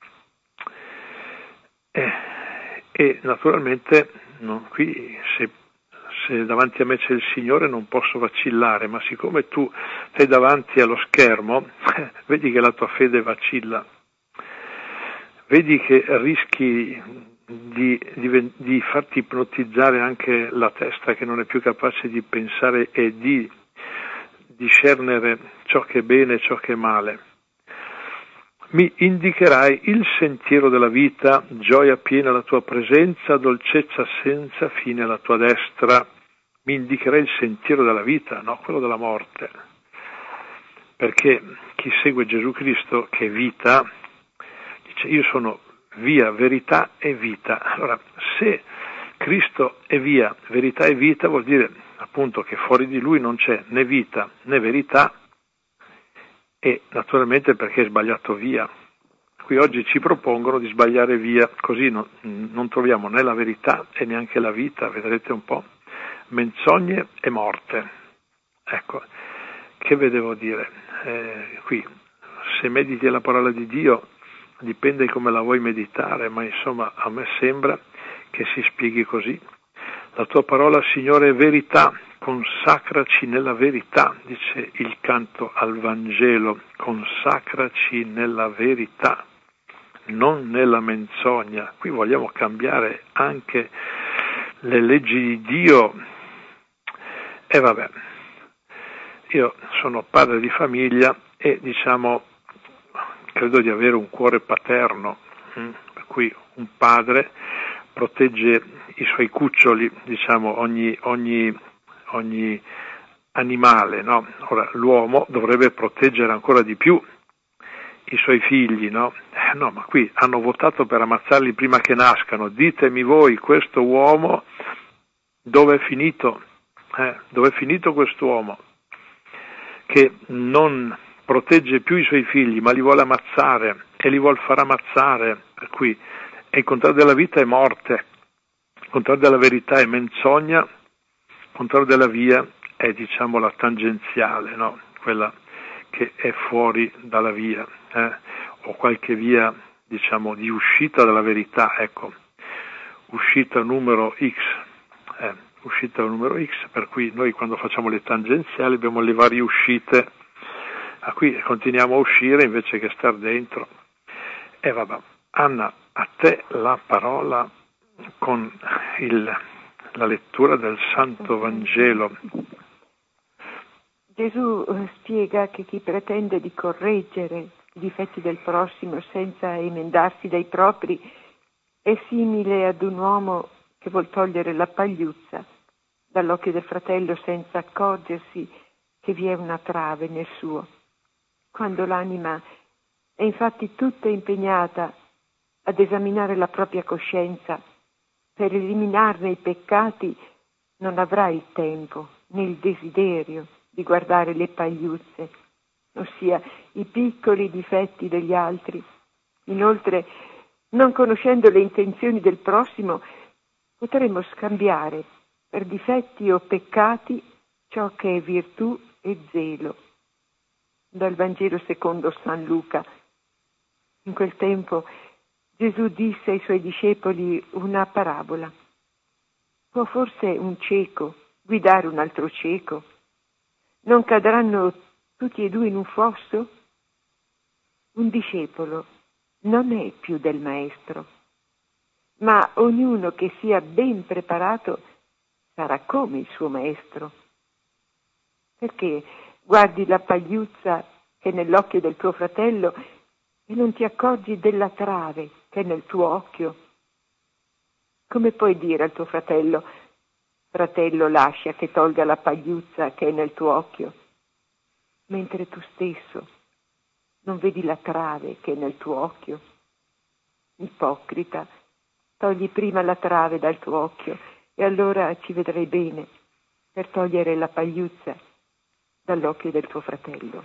e, e naturalmente no, qui se Se davanti a me c'è il Signore non posso vacillare, ma siccome tu sei davanti allo schermo, vedi che la tua fede vacilla, vedi che rischi di, di, di farti ipnotizzare anche la testa, che non è più capace di pensare e di discernere ciò che è bene e ciò che è male. Mi indicherai il sentiero della vita, gioia piena la tua presenza, dolcezza senza fine alla tua destra. Mi indicherai il sentiero della vita, no quello della morte. Perché chi segue Gesù Cristo, che è vita, dice io sono via, verità e vita. Allora, se Cristo è via, verità e vita, vuol dire appunto che fuori di lui non c'è né vita né verità, e naturalmente perché è sbagliato via. Qui oggi ci propongono di sbagliare via, così non, non troviamo né la verità e neanche la vita, vedrete un po', menzogne e morte. Ecco, che vedevo dire? Eh, qui, se mediti la parola di Dio, dipende come la vuoi meditare, ma insomma a me sembra che si spieghi così. La tua parola, Signore, è verità, consacraci nella verità, dice il canto al Vangelo, consacraci nella verità, non nella menzogna. Qui vogliamo cambiare anche le leggi di Dio. E vabbè, io sono padre di famiglia e diciamo credo di avere un cuore paterno, hm? per cui un padre protegge i suoi cuccioli, diciamo ogni, ogni, ogni animale, no? Ora l'uomo dovrebbe proteggere ancora di più i suoi figli, no? Eh, no, ma qui hanno votato per ammazzarli prima che nascano. Ditemi voi, questo uomo dove è finito? Eh, dove è finito quest'uomo che non protegge più i suoi figli, ma li vuole ammazzare e li vuol far ammazzare? Per cui è il contrario della vita è morte, il contrario della verità è menzogna, il contrario della via è, diciamo, la tangenziale, no? Quella che è fuori dalla via, eh? o qualche via, diciamo, di uscita dalla verità, ecco, uscita numero X, eh, uscita numero X, per cui noi quando facciamo le tangenziali abbiamo le varie uscite, a cui continuiamo a uscire invece che star dentro. E vabbè, Anna, a te la parola con il, la lettura del Santo Vangelo. Gesù spiega che chi pretende di correggere i difetti del prossimo senza emendarsi dai propri è simile ad un uomo che vuol togliere la pagliuzza dall'occhio del fratello senza accorgersi che vi è una trave nel suo. Quando l'anima è infatti tutta impegnata ad esaminare la propria coscienza per eliminarne i peccati, non avrà il tempo né il desiderio di guardare le pagliuzze, ossia i piccoli difetti degli altri. Inoltre, non conoscendo le intenzioni del prossimo, potremo scambiare per difetti o peccati ciò che è virtù e zelo. Dal Vangelo secondo San Luca. In quel tempo Gesù disse ai suoi discepoli una parabola. Può forse un cieco guidare un altro cieco? Non cadranno tutti e due in un fosso? Un discepolo non è più del maestro, ma ognuno che sia ben preparato sarà come il suo maestro. Perché guardi la pagliuzza che è nell'occhio del tuo fratello e non ti accorgi della trave che è nel tuo occhio? Come puoi dire al tuo fratello: fratello, lascia che tolga la pagliuzza che è nel tuo occhio, mentre tu stesso non vedi la trave che è nel tuo occhio? Ipocrita, togli prima la trave dal tuo occhio e allora ci vedrai bene per togliere la pagliuzza dall'occhio del tuo fratello.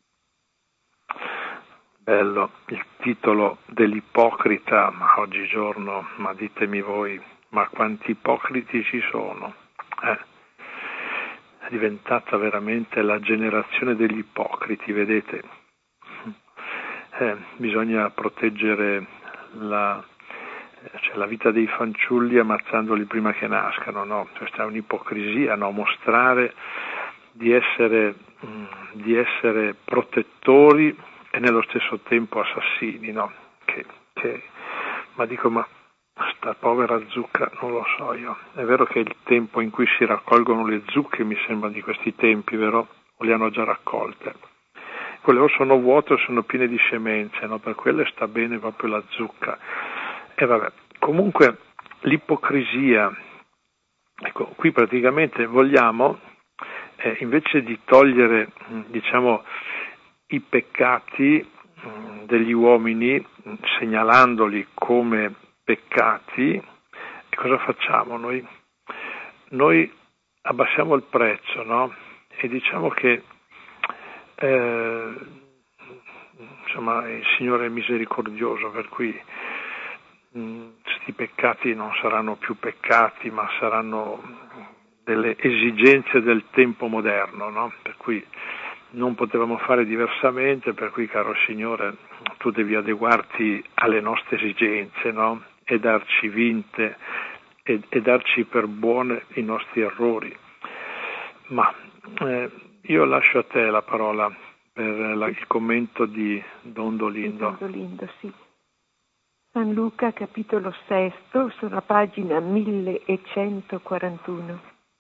Bello il titolo dell'ipocrita, ma oggigiorno, ma ditemi voi, ma quanti ipocriti ci sono? Eh, è diventata veramente la generazione degli ipocriti, vedete? Eh, bisogna proteggere la, cioè la vita dei fanciulli ammazzandoli prima che nascano, no? Questa è un'ipocrisia, no? Mostrare di essere, mh, di essere protettori e nello stesso tempo assassini, no? Che, che, ma dico, ma sta povera zucca, non lo so io. È vero che il tempo in cui si raccolgono le zucche mi sembra di questi tempi, vero? O le hanno già raccolte? Quelle o sono vuote o sono piene di semenze, no? Per quelle sta bene proprio la zucca. E vabbè, comunque l'ipocrisia, ecco, qui praticamente vogliamo, eh, invece di togliere, diciamo, i peccati degli uomini, segnalandoli come peccati, e cosa facciamo noi? Noi abbassiamo il prezzo, no? E diciamo che eh, insomma il Signore è misericordioso, per cui questi peccati non saranno più peccati, ma saranno delle esigenze del tempo moderno, no? Per cui non potevamo fare diversamente, per cui, caro Signore, tu devi adeguarti alle nostre esigenze, no? E darci vinte e, e darci per buone i nostri errori. Ma eh, io lascio a te la parola per la, il commento di Don Dolindo. Don Dolindo, sì. San Luca, capitolo sesto, sulla pagina millecentoquarantuno.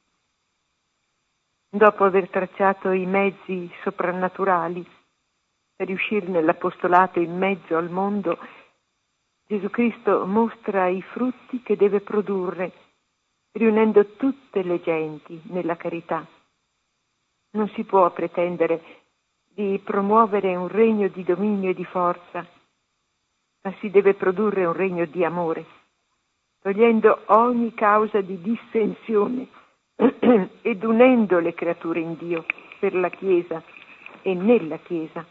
Dopo aver tracciato i mezzi soprannaturali per riuscire nell'apostolato in mezzo al mondo, Gesù Cristo mostra i frutti che deve produrre, riunendo tutte le genti nella carità. Non si può pretendere di promuovere un regno di dominio e di forza, ma si deve produrre un regno di amore, togliendo ogni causa di dissensione ed unendo le creature in Dio per la Chiesa e nella Chiesa.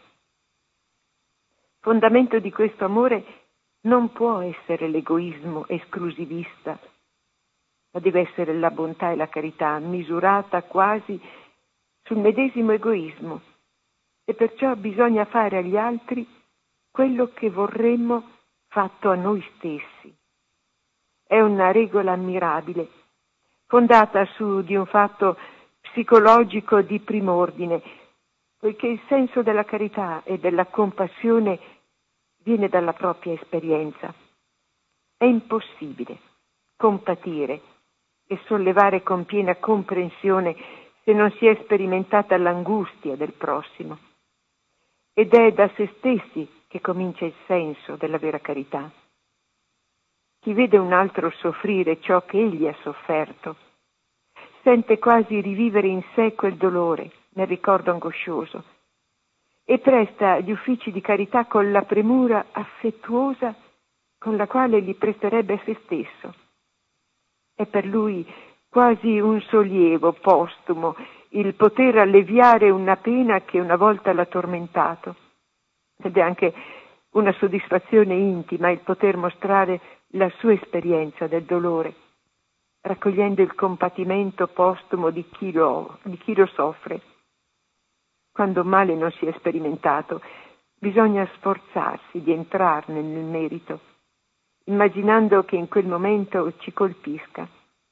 Fondamento di questo amore non può essere l'egoismo esclusivista, ma deve essere la bontà e la carità, misurata quasi sul medesimo egoismo, e perciò bisogna fare agli altri quello che vorremmo fatto a noi stessi. È una regola ammirabile, fondata su di un fatto psicologico di prim'ordine, poiché il senso della carità e della compassione viene dalla propria esperienza. È impossibile compatire e sollevare con piena comprensione se non si è sperimentata l'angustia del prossimo. Ed è da se stessi che comincia il senso della vera carità. Chi vede un altro soffrire ciò che egli ha sofferto, sente quasi rivivere in sé quel dolore nel ricordo angoscioso e presta gli uffici di carità con la premura affettuosa con la quale gli presterebbe a se stesso. È per lui quasi un sollievo postumo il poter alleviare una pena che una volta l'ha tormentato, ed è anche una soddisfazione intima il poter mostrare la sua esperienza del dolore, raccogliendo il compatimento postumo di chi lo, di chi lo soffre. Quando male non si è sperimentato, bisogna sforzarsi di entrarne nel merito, immaginando che in quel momento ci colpisca.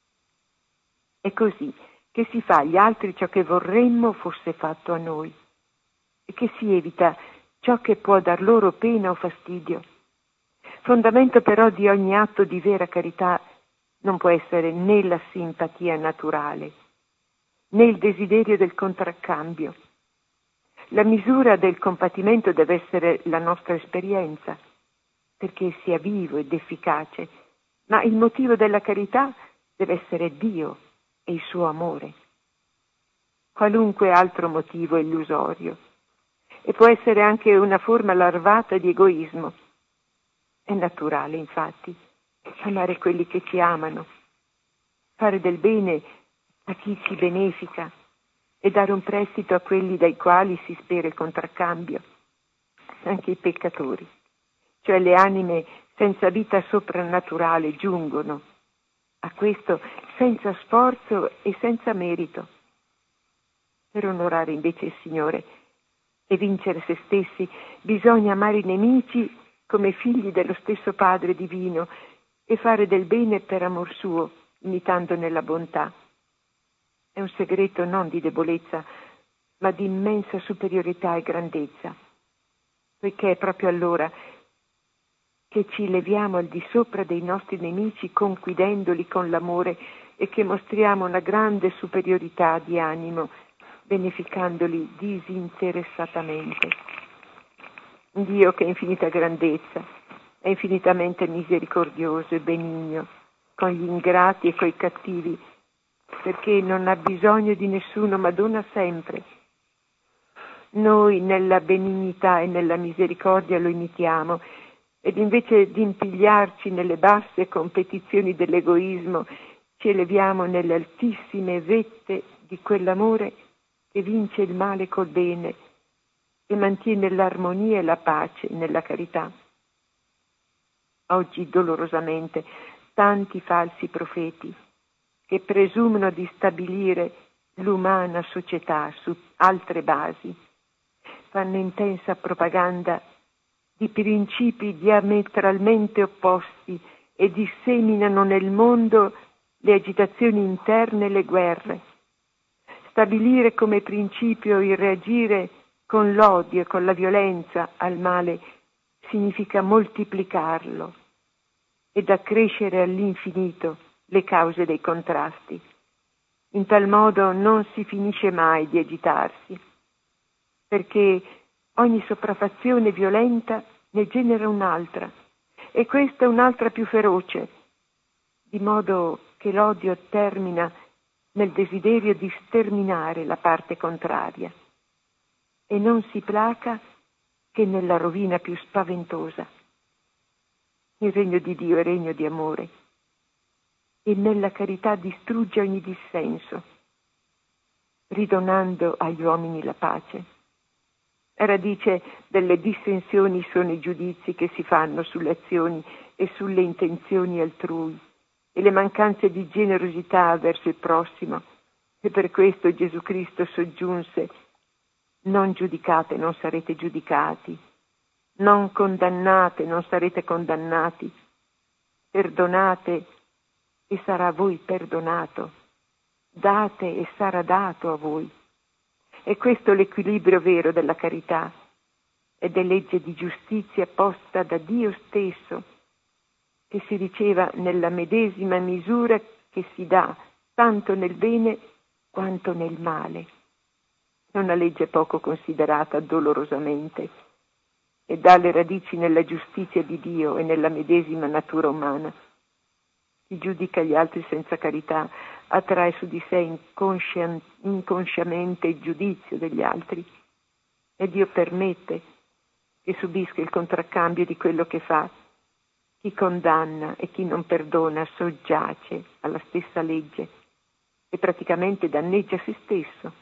È così che si fa agli altri ciò che vorremmo fosse fatto a noi, e che si evita ciò che può dar loro pena o fastidio. Fondamento però di ogni atto di vera carità non può essere né la simpatia naturale, né il desiderio del contraccambio. La misura del compatimento deve essere la nostra esperienza, perché sia vivo ed efficace, ma il motivo della carità deve essere Dio e il suo amore. Qualunque altro motivo è illusorio e può essere anche una forma larvata di egoismo. È naturale, infatti, amare quelli che ci amano, fare del bene a chi ci benefica e dare un prestito a quelli dai quali si spera il contraccambio, anche i peccatori, cioè le anime senza vita soprannaturale giungono a questo senza sforzo e senza merito. Per onorare invece il Signore e vincere se stessi bisogna amare i nemici come figli dello stesso Padre divino e fare del bene per amor suo, imitandone la bontà. È un segreto non di debolezza, ma di immensa superiorità e grandezza, poiché è proprio allora che ci leviamo al di sopra dei nostri nemici conquidendoli con l'amore e che mostriamo una grande superiorità di animo, beneficandoli disinteressatamente. Dio, che è infinita grandezza, è infinitamente misericordioso e benigno con gli ingrati e coi cattivi, perché non ha bisogno di nessuno, ma dona sempre. Noi nella benignità e nella misericordia lo imitiamo, ed invece di impigliarci nelle basse competizioni dell'egoismo, ci eleviamo nelle altissime vette di quell'amore che vince il male col bene e mantiene l'armonia e la pace nella carità. Oggi dolorosamente tanti falsi profeti che presumono di stabilire l'umana società su altre basi fanno intensa propaganda di principi diametralmente opposti e disseminano nel mondo le agitazioni interne e le guerre. Stabilire come principio il reagire con l'odio e con la violenza al male significa moltiplicarlo ed accrescere all'infinito le cause dei contrasti. In tal modo non si finisce mai di agitarsi, perché ogni sopraffazione violenta ne genera un'altra, e questa è un'altra più feroce, di modo che l'odio termina nel desiderio di sterminare la parte contraria e non si placa che nella rovina più spaventosa. Il regno di Dio è regno di amore e nella carità distrugge ogni dissenso, ridonando agli uomini la pace. La radice delle dissensioni sono i giudizi che si fanno sulle azioni e sulle intenzioni altrui e le mancanze di generosità verso il prossimo, e per questo Gesù Cristo soggiunse: non giudicate, non sarete giudicati, non condannate, non sarete condannati, perdonate e sarà a voi perdonato, date e sarà dato a voi. E questo è l'equilibrio vero della carità ed è legge di giustizia posta da Dio stesso, che si riceva nella medesima misura che si dà tanto nel bene quanto nel male. È una legge poco considerata dolorosamente e dà le radici nella giustizia di Dio e nella medesima natura umana. Chi giudica gli altri senza carità attrae su di sé inconscia, inconsciamente il giudizio degli altri e Dio permette che subisca il contraccambio di quello che fa. Chi condanna e chi non perdona soggiace alla stessa legge e praticamente danneggia se stesso.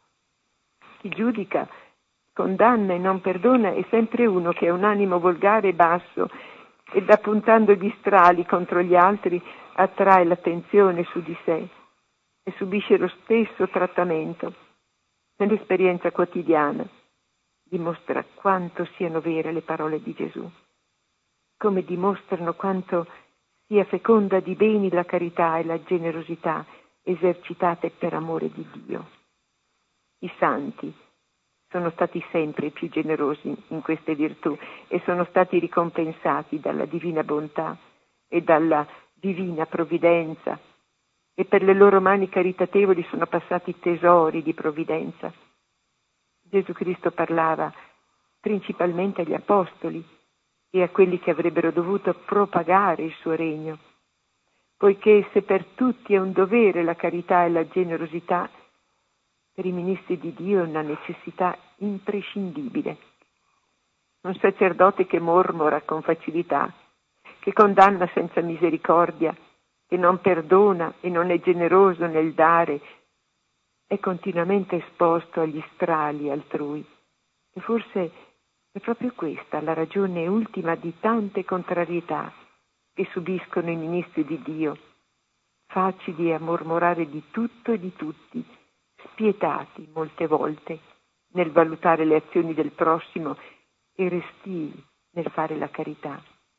Chi giudica, condanna e non perdona è sempre uno che ha un animo volgare e basso ed appuntando gli strali contro gli altri attrae l'attenzione su di sé e subisce lo stesso trattamento. Nell'esperienza quotidiana dimostra quanto siano vere le parole di Gesù, come dimostrano quanto sia feconda di beni la carità e la generosità esercitate per amore di Dio. I santi sono stati sempre i più generosi in queste virtù e sono stati ricompensati dalla divina bontà e dalla divina provvidenza, e per le loro mani caritatevoli sono passati tesori di provvidenza. Gesù Cristo parlava principalmente agli apostoli e a quelli che avrebbero dovuto propagare il suo regno, poiché se per tutti è un dovere la carità e la generosità, per i ministri di Dio è una necessità imprescindibile. Un sacerdote che mormora con facilità, che condanna senza misericordia, che non perdona e non è generoso nel dare, è continuamente esposto agli strali altrui. E forse è proprio questa la ragione ultima di tante contrarietà che subiscono i ministri di Dio, facili a mormorare di tutto e di tutti, spietati molte volte nel valutare le azioni del prossimo e restii nel fare la carità.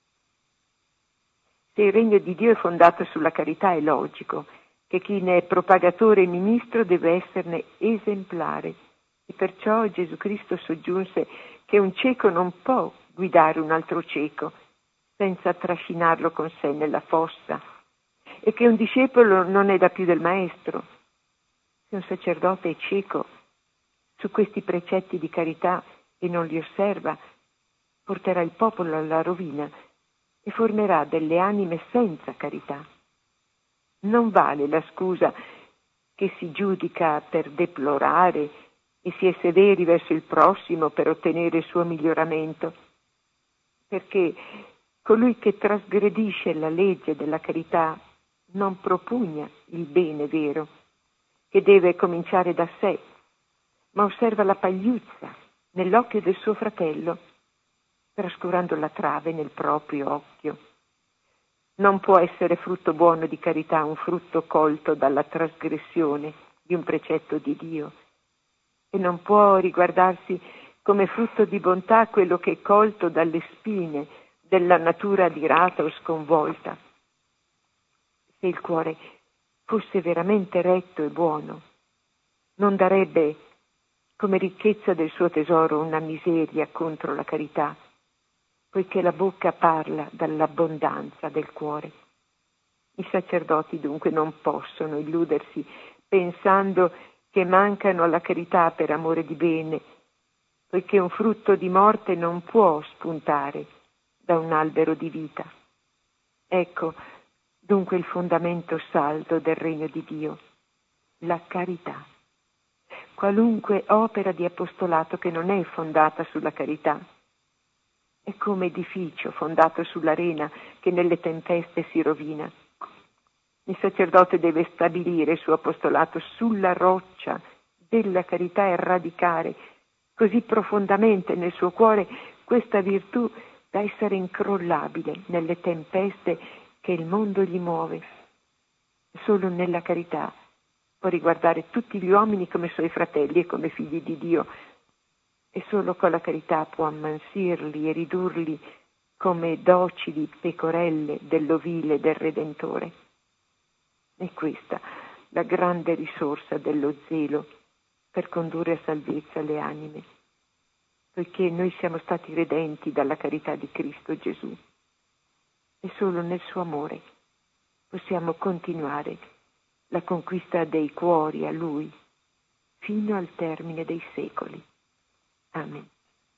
Se il regno di Dio è fondato sulla carità è logico che chi ne è propagatore e ministro deve esserne esemplare, e perciò Gesù Cristo soggiunse che un cieco non può guidare un altro cieco senza trascinarlo con sé nella fossa, e che un discepolo non è da più del maestro. Se un sacerdote è cieco su questi precetti di carità e non li osserva, porterà il popolo alla rovina e formerà delle anime senza carità. Non vale la scusa che si giudica per deplorare e si è severi verso il prossimo per ottenere il suo miglioramento, perché colui che trasgredisce la legge della carità non propugna il bene vero, che deve cominciare da sé, ma osserva la pagliuzza nell'occhio del suo fratello, trascurando la trave nel proprio occhio. Non può essere frutto buono di carità un frutto colto dalla trasgressione di un precetto di Dio, e non può riguardarsi come frutto di bontà quello che è colto dalle spine della natura adirata o sconvolta. Se il cuore fosse veramente retto e buono, non darebbe come ricchezza del suo tesoro una miseria contro la carità, poiché la bocca parla dall'abbondanza del cuore. I sacerdoti dunque non possono illudersi pensando che mancano alla carità per amore di bene, poiché un frutto di morte non può spuntare da un albero di vita. Ecco dunque il fondamento saldo del regno di Dio, la carità. Qualunque opera di apostolato che non è fondata sulla carità è come edificio fondato sull'arena che nelle tempeste si rovina. Il sacerdote deve stabilire il suo apostolato sulla roccia della carità e radicare così profondamente nel suo cuore questa virtù da essere incrollabile nelle tempeste che il mondo gli muove. Solo nella carità può riguardare tutti gli uomini come suoi fratelli e come figli di Dio, e solo con la carità può ammansirli e ridurli come docili pecorelle dell'ovile del Redentore. È questa la grande risorsa dello zelo per condurre a salvezza le anime, poiché noi siamo stati redenti dalla carità di Cristo Gesù, e solo nel suo amore possiamo continuare la conquista dei cuori a Lui fino al termine dei secoli. Amen.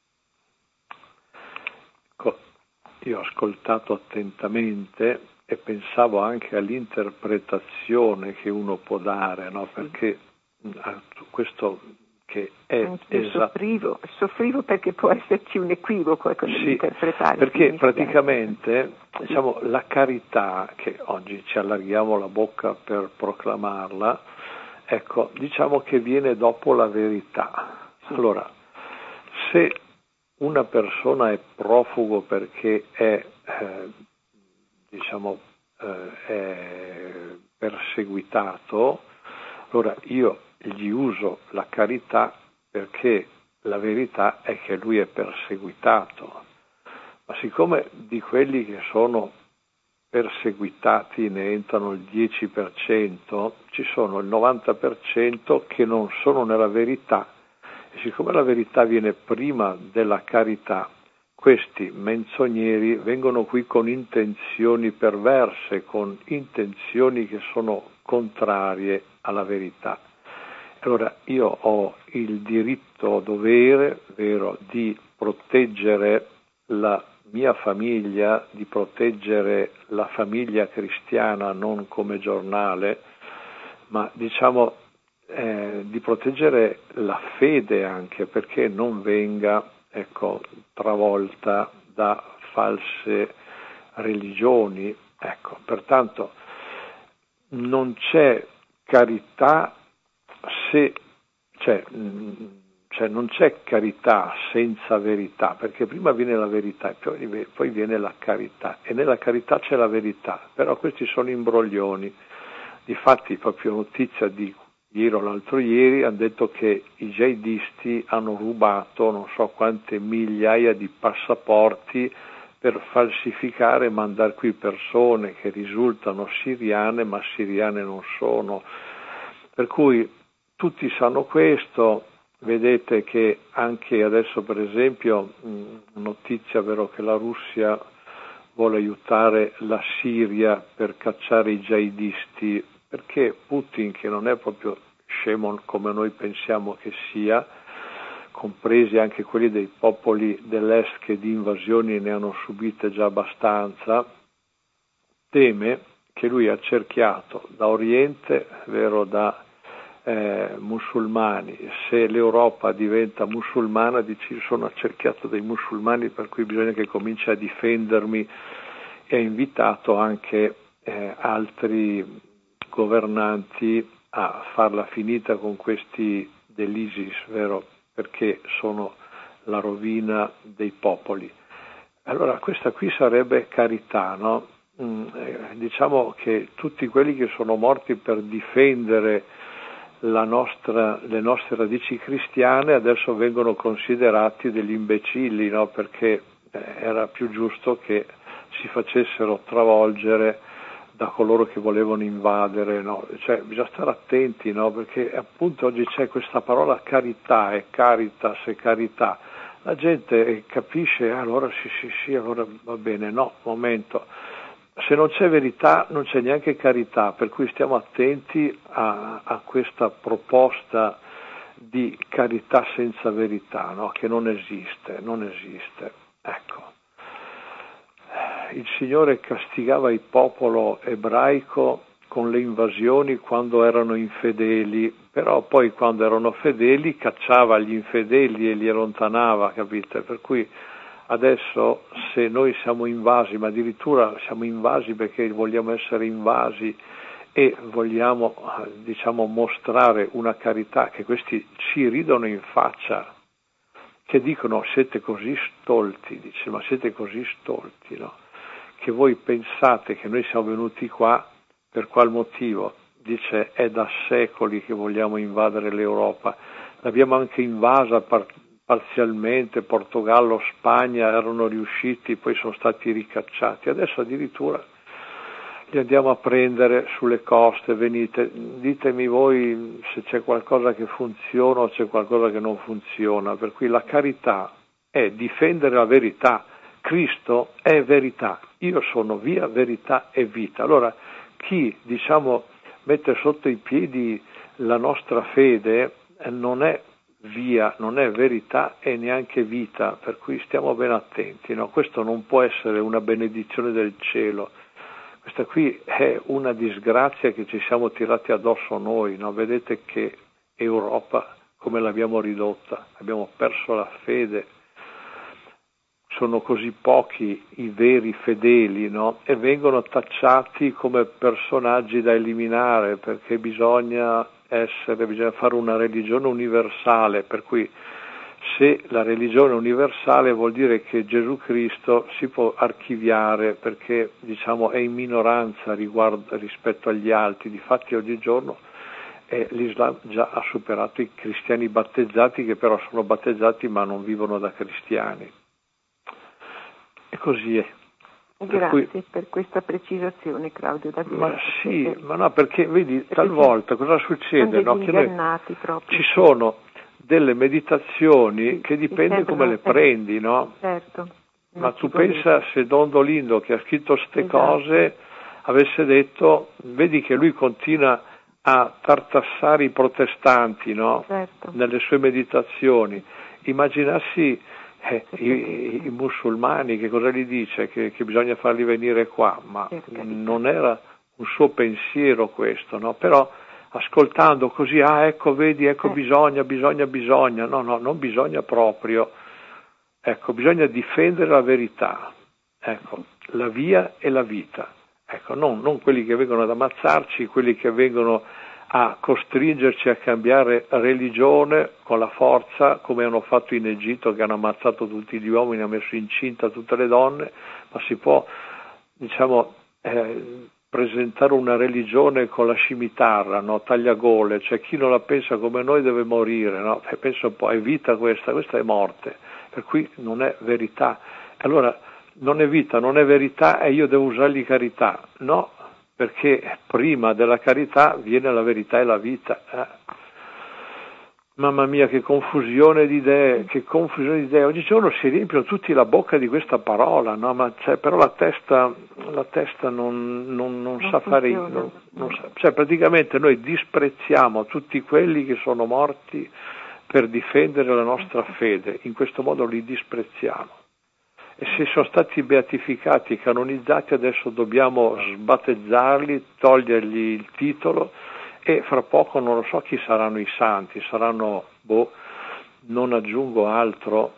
Io ho ascoltato attentamente e pensavo anche all'interpretazione che uno può dare, no? Perché questo che è esatto. Soffrivo, soffrivo perché può esserci un equivoco con sì, l'interpretare. perché praticamente diciamo, la carità, che oggi ci allarghiamo la bocca per proclamarla, ecco, diciamo che viene dopo la verità. Sì. Allora, se una persona è profugo perché è, eh, diciamo, eh, è perseguitato, allora io gli uso la carità perché la verità è che lui è perseguitato. Ma siccome di quelli che sono perseguitati ne entrano il dieci per cento, ci sono il novanta per cento che non sono nella verità, e siccome la verità viene prima della carità, questi menzogneri vengono qui con intenzioni perverse, con intenzioni che sono contrarie alla verità. Allora io ho il diritto dovere, vero, di proteggere la mia famiglia, di proteggere la famiglia cristiana non come giornale, ma diciamo eh, di proteggere la fede anche, perché non venga ecco, travolta da false religioni. Ecco, pertanto non c'è carità se cioè, cioè non c'è carità senza verità, perché prima viene la verità e poi viene la carità, e nella carità c'è la verità, però questi sono imbroglioni. Difatti proprio notizia di ieri o l'altro ieri hanno detto che i jihadisti hanno rubato non so quante migliaia di passaporti per falsificare e mandare qui persone che risultano siriane ma siriane non sono, per cui tutti sanno questo. Vedete che anche adesso per esempio notizia vero che la Russia vuole aiutare la Siria per cacciare i jihadisti, perché Putin, che non è proprio scemo come noi pensiamo che sia, compresi anche quelli dei popoli dell'est che di invasioni ne hanno subite già abbastanza, teme che lui ha cerchiato da Oriente, vero, da eh, musulmani, se l'Europa diventa musulmana, dici sono accerchiato dai musulmani per cui bisogna che cominci a difendermi, e ha invitato anche eh, altri governanti a farla finita con questi dell'ISIS, vero? Perché sono la rovina dei popoli. Allora questa qui sarebbe carità, no? Mm, eh, diciamo che tutti quelli che sono morti per difendere la nostra, le nostre radici cristiane adesso vengono considerati degli imbecilli, no? Perché eh, era più giusto che si facessero travolgere da coloro che volevano invadere, no? Cioè bisogna stare attenti, no? Perché appunto oggi c'è questa parola carità, è caritas, è carità. La gente capisce, allora sì sì sì, allora va bene, no, momento. Se non c'è verità non c'è neanche carità, per cui stiamo attenti a, a questa proposta di carità senza verità, no? Che non esiste, non esiste. Ecco. Il Signore castigava il popolo ebraico con le invasioni quando erano infedeli, però poi quando erano fedeli cacciava gli infedeli e li allontanava, capite? Per cui adesso se noi siamo invasi, ma addirittura siamo invasi perché vogliamo essere invasi e vogliamo, diciamo, mostrare una carità, che questi ci ridono in faccia, che dicono siete così stolti, dice, ma siete così stolti, no? Che voi pensate che noi siamo venuti qua per qual motivo? Dice è da secoli che vogliamo invadere l'Europa, l'abbiamo anche invasa par- parzialmente, Portogallo, Spagna erano riusciti, poi sono stati ricacciati, adesso addirittura li andiamo a prendere sulle coste, venite, ditemi voi se c'è qualcosa che funziona o c'è qualcosa che non funziona, per cui la carità è difendere la verità, Cristo è verità, io sono via, verità e vita. Allora chi, diciamo, mette sotto i piedi la nostra fede non è via, non è verità e neanche vita, per cui stiamo ben attenti, no? Questo non può essere una benedizione del cielo, questa qui è una disgrazia che ci siamo tirati addosso noi, no? Vedete che Europa come l'abbiamo ridotta, abbiamo perso la fede, sono così pochi i veri fedeli, no? E vengono tacciati come personaggi da eliminare, perché bisogna essere, bisogna fare una religione universale, per cui se la religione è universale vuol dire che Gesù Cristo si può archiviare perché, diciamo, è in minoranza riguardo, rispetto agli altri. Difatti oggigiorno eh, l'Islam già ha superato i cristiani battezzati, che però sono battezzati ma non vivono da cristiani. E così è. Grazie per, cui, per questa precisazione, Claudio. Ma sì, perché, ma no, perché vedi, perché talvolta cosa succede? No? Che noi, ci sono delle meditazioni sì, che dipende come le certo. prendi, no? Certo. Ma tu pensa se Don Dolindo, che ha scritto ste esatto. cose, avesse detto, vedi che lui continua a tartassare i protestanti, no? Certo. Nelle sue meditazioni. Immaginassi eh, i, i musulmani, che cosa gli dice? Che, che bisogna farli venire qua, ma non era un suo pensiero questo, no? Però ascoltando così, ah ecco vedi, ecco eh. bisogna, bisogna, bisogna, no, no, non bisogna proprio, ecco, bisogna difendere la verità, ecco, la via e la vita, ecco, non, non quelli che vengono ad ammazzarci, quelli che vengono a costringerci a cambiare religione con la forza, come hanno fatto in Egitto, che hanno ammazzato tutti gli uomini, hanno messo incinta tutte le donne, ma si può, diciamo, eh, presentare una religione con la scimitarra, no? Tagliagole, cioè chi non la pensa come noi deve morire, no? E pensa un po', è vita questa, questa è morte, per cui non è verità. Allora non è vita, non è verità e io devo usargli carità, no? Perché prima della carità viene la verità e la vita. Eh. Mamma mia, che confusione di idee, che confusione di idee. Oggigiorno si riempiono tutti la bocca di questa parola, no? Ma cioè, però la testa, la testa non, non, non, non sa fare, non, non sa, cioè praticamente noi disprezziamo tutti quelli che sono morti per difendere la nostra fede, in questo modo li disprezziamo. E se sono stati beatificati e canonizzati, adesso dobbiamo sbattezzarli, togliergli il titolo e fra poco non lo so chi saranno i santi, saranno, boh, non aggiungo altro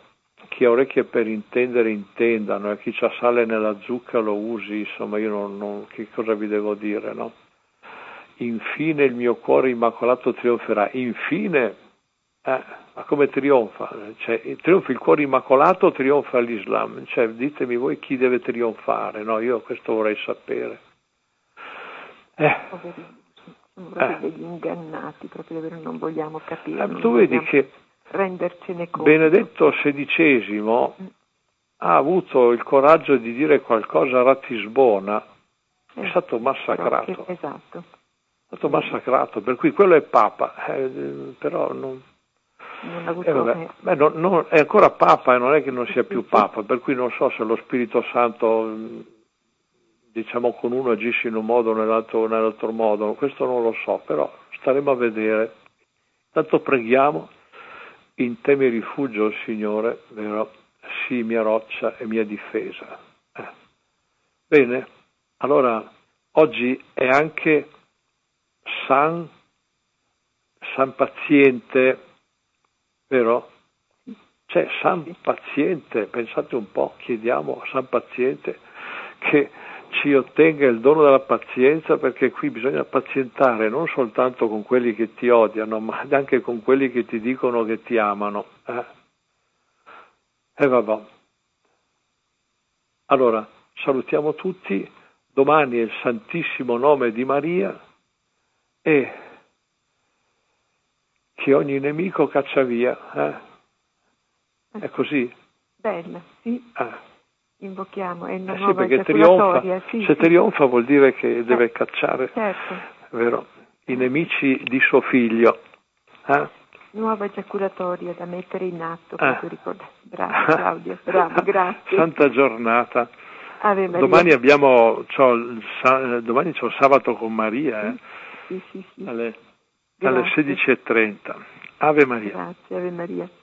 chi ha orecchie per intendere intendano, e chi c'ha sale nella zucca lo usi, insomma io non, non che cosa vi devo dire, no? Infine il mio cuore immacolato trionferà. Infine, eh, ma come trionfa? Cioè, trionfa il cuore immacolato o trionfa l'Islam? Cioè, ditemi voi chi deve trionfare, no? Io questo vorrei sapere. Eh. Sono proprio eh. degli ingannati, proprio davvero non vogliamo capire. Eh, tu vedi che rendercene conto. Benedetto sedicesimo mm. ha avuto il coraggio di dire qualcosa a Ratisbona, eh, è stato massacrato. Che, esatto. È stato massacrato, per cui quello è Papa, eh, però non... Non ha avuto, eh, vabbè, beh, non, non, è ancora Papa e non è che non sia più Papa, per cui non so se lo Spirito Santo, diciamo, con uno agisce in un modo o nell'altro, nell'altro modo, questo non lo so, però staremo a vedere. Tanto preghiamo. In te mi rifugio, il Signore, vero? Sì, mia roccia e mia difesa. Eh. Bene, allora oggi è anche San, San Paziente, vero? C'è San Paziente, pensate un po', chiediamo a San Paziente che ci ottenga il dono della pazienza, perché qui bisogna pazientare non soltanto con quelli che ti odiano, ma anche con quelli che ti dicono che ti amano. Eh? E vabbè. Allora, salutiamo tutti, domani è il Santissimo Nome di Maria e che ogni nemico caccia via. Eh? È così? Bella, sì. Eh. Invochiamo, è una eh sì, nuova perché trionfa, sì, se sì. trionfa vuol dire che deve eh, cacciare, certo. vero? I nemici di suo figlio. Eh? Nuova ejaculatoria da mettere in atto, eh. bravo Claudio, bravo, grazie. Santa giornata. Ave Maria. Domani abbiamo, c'ho il, domani c'ho il sabato con Maria, eh? sì, sì, sì. alle, alle sedici e trenta. Ave Maria. Grazie, Ave Maria.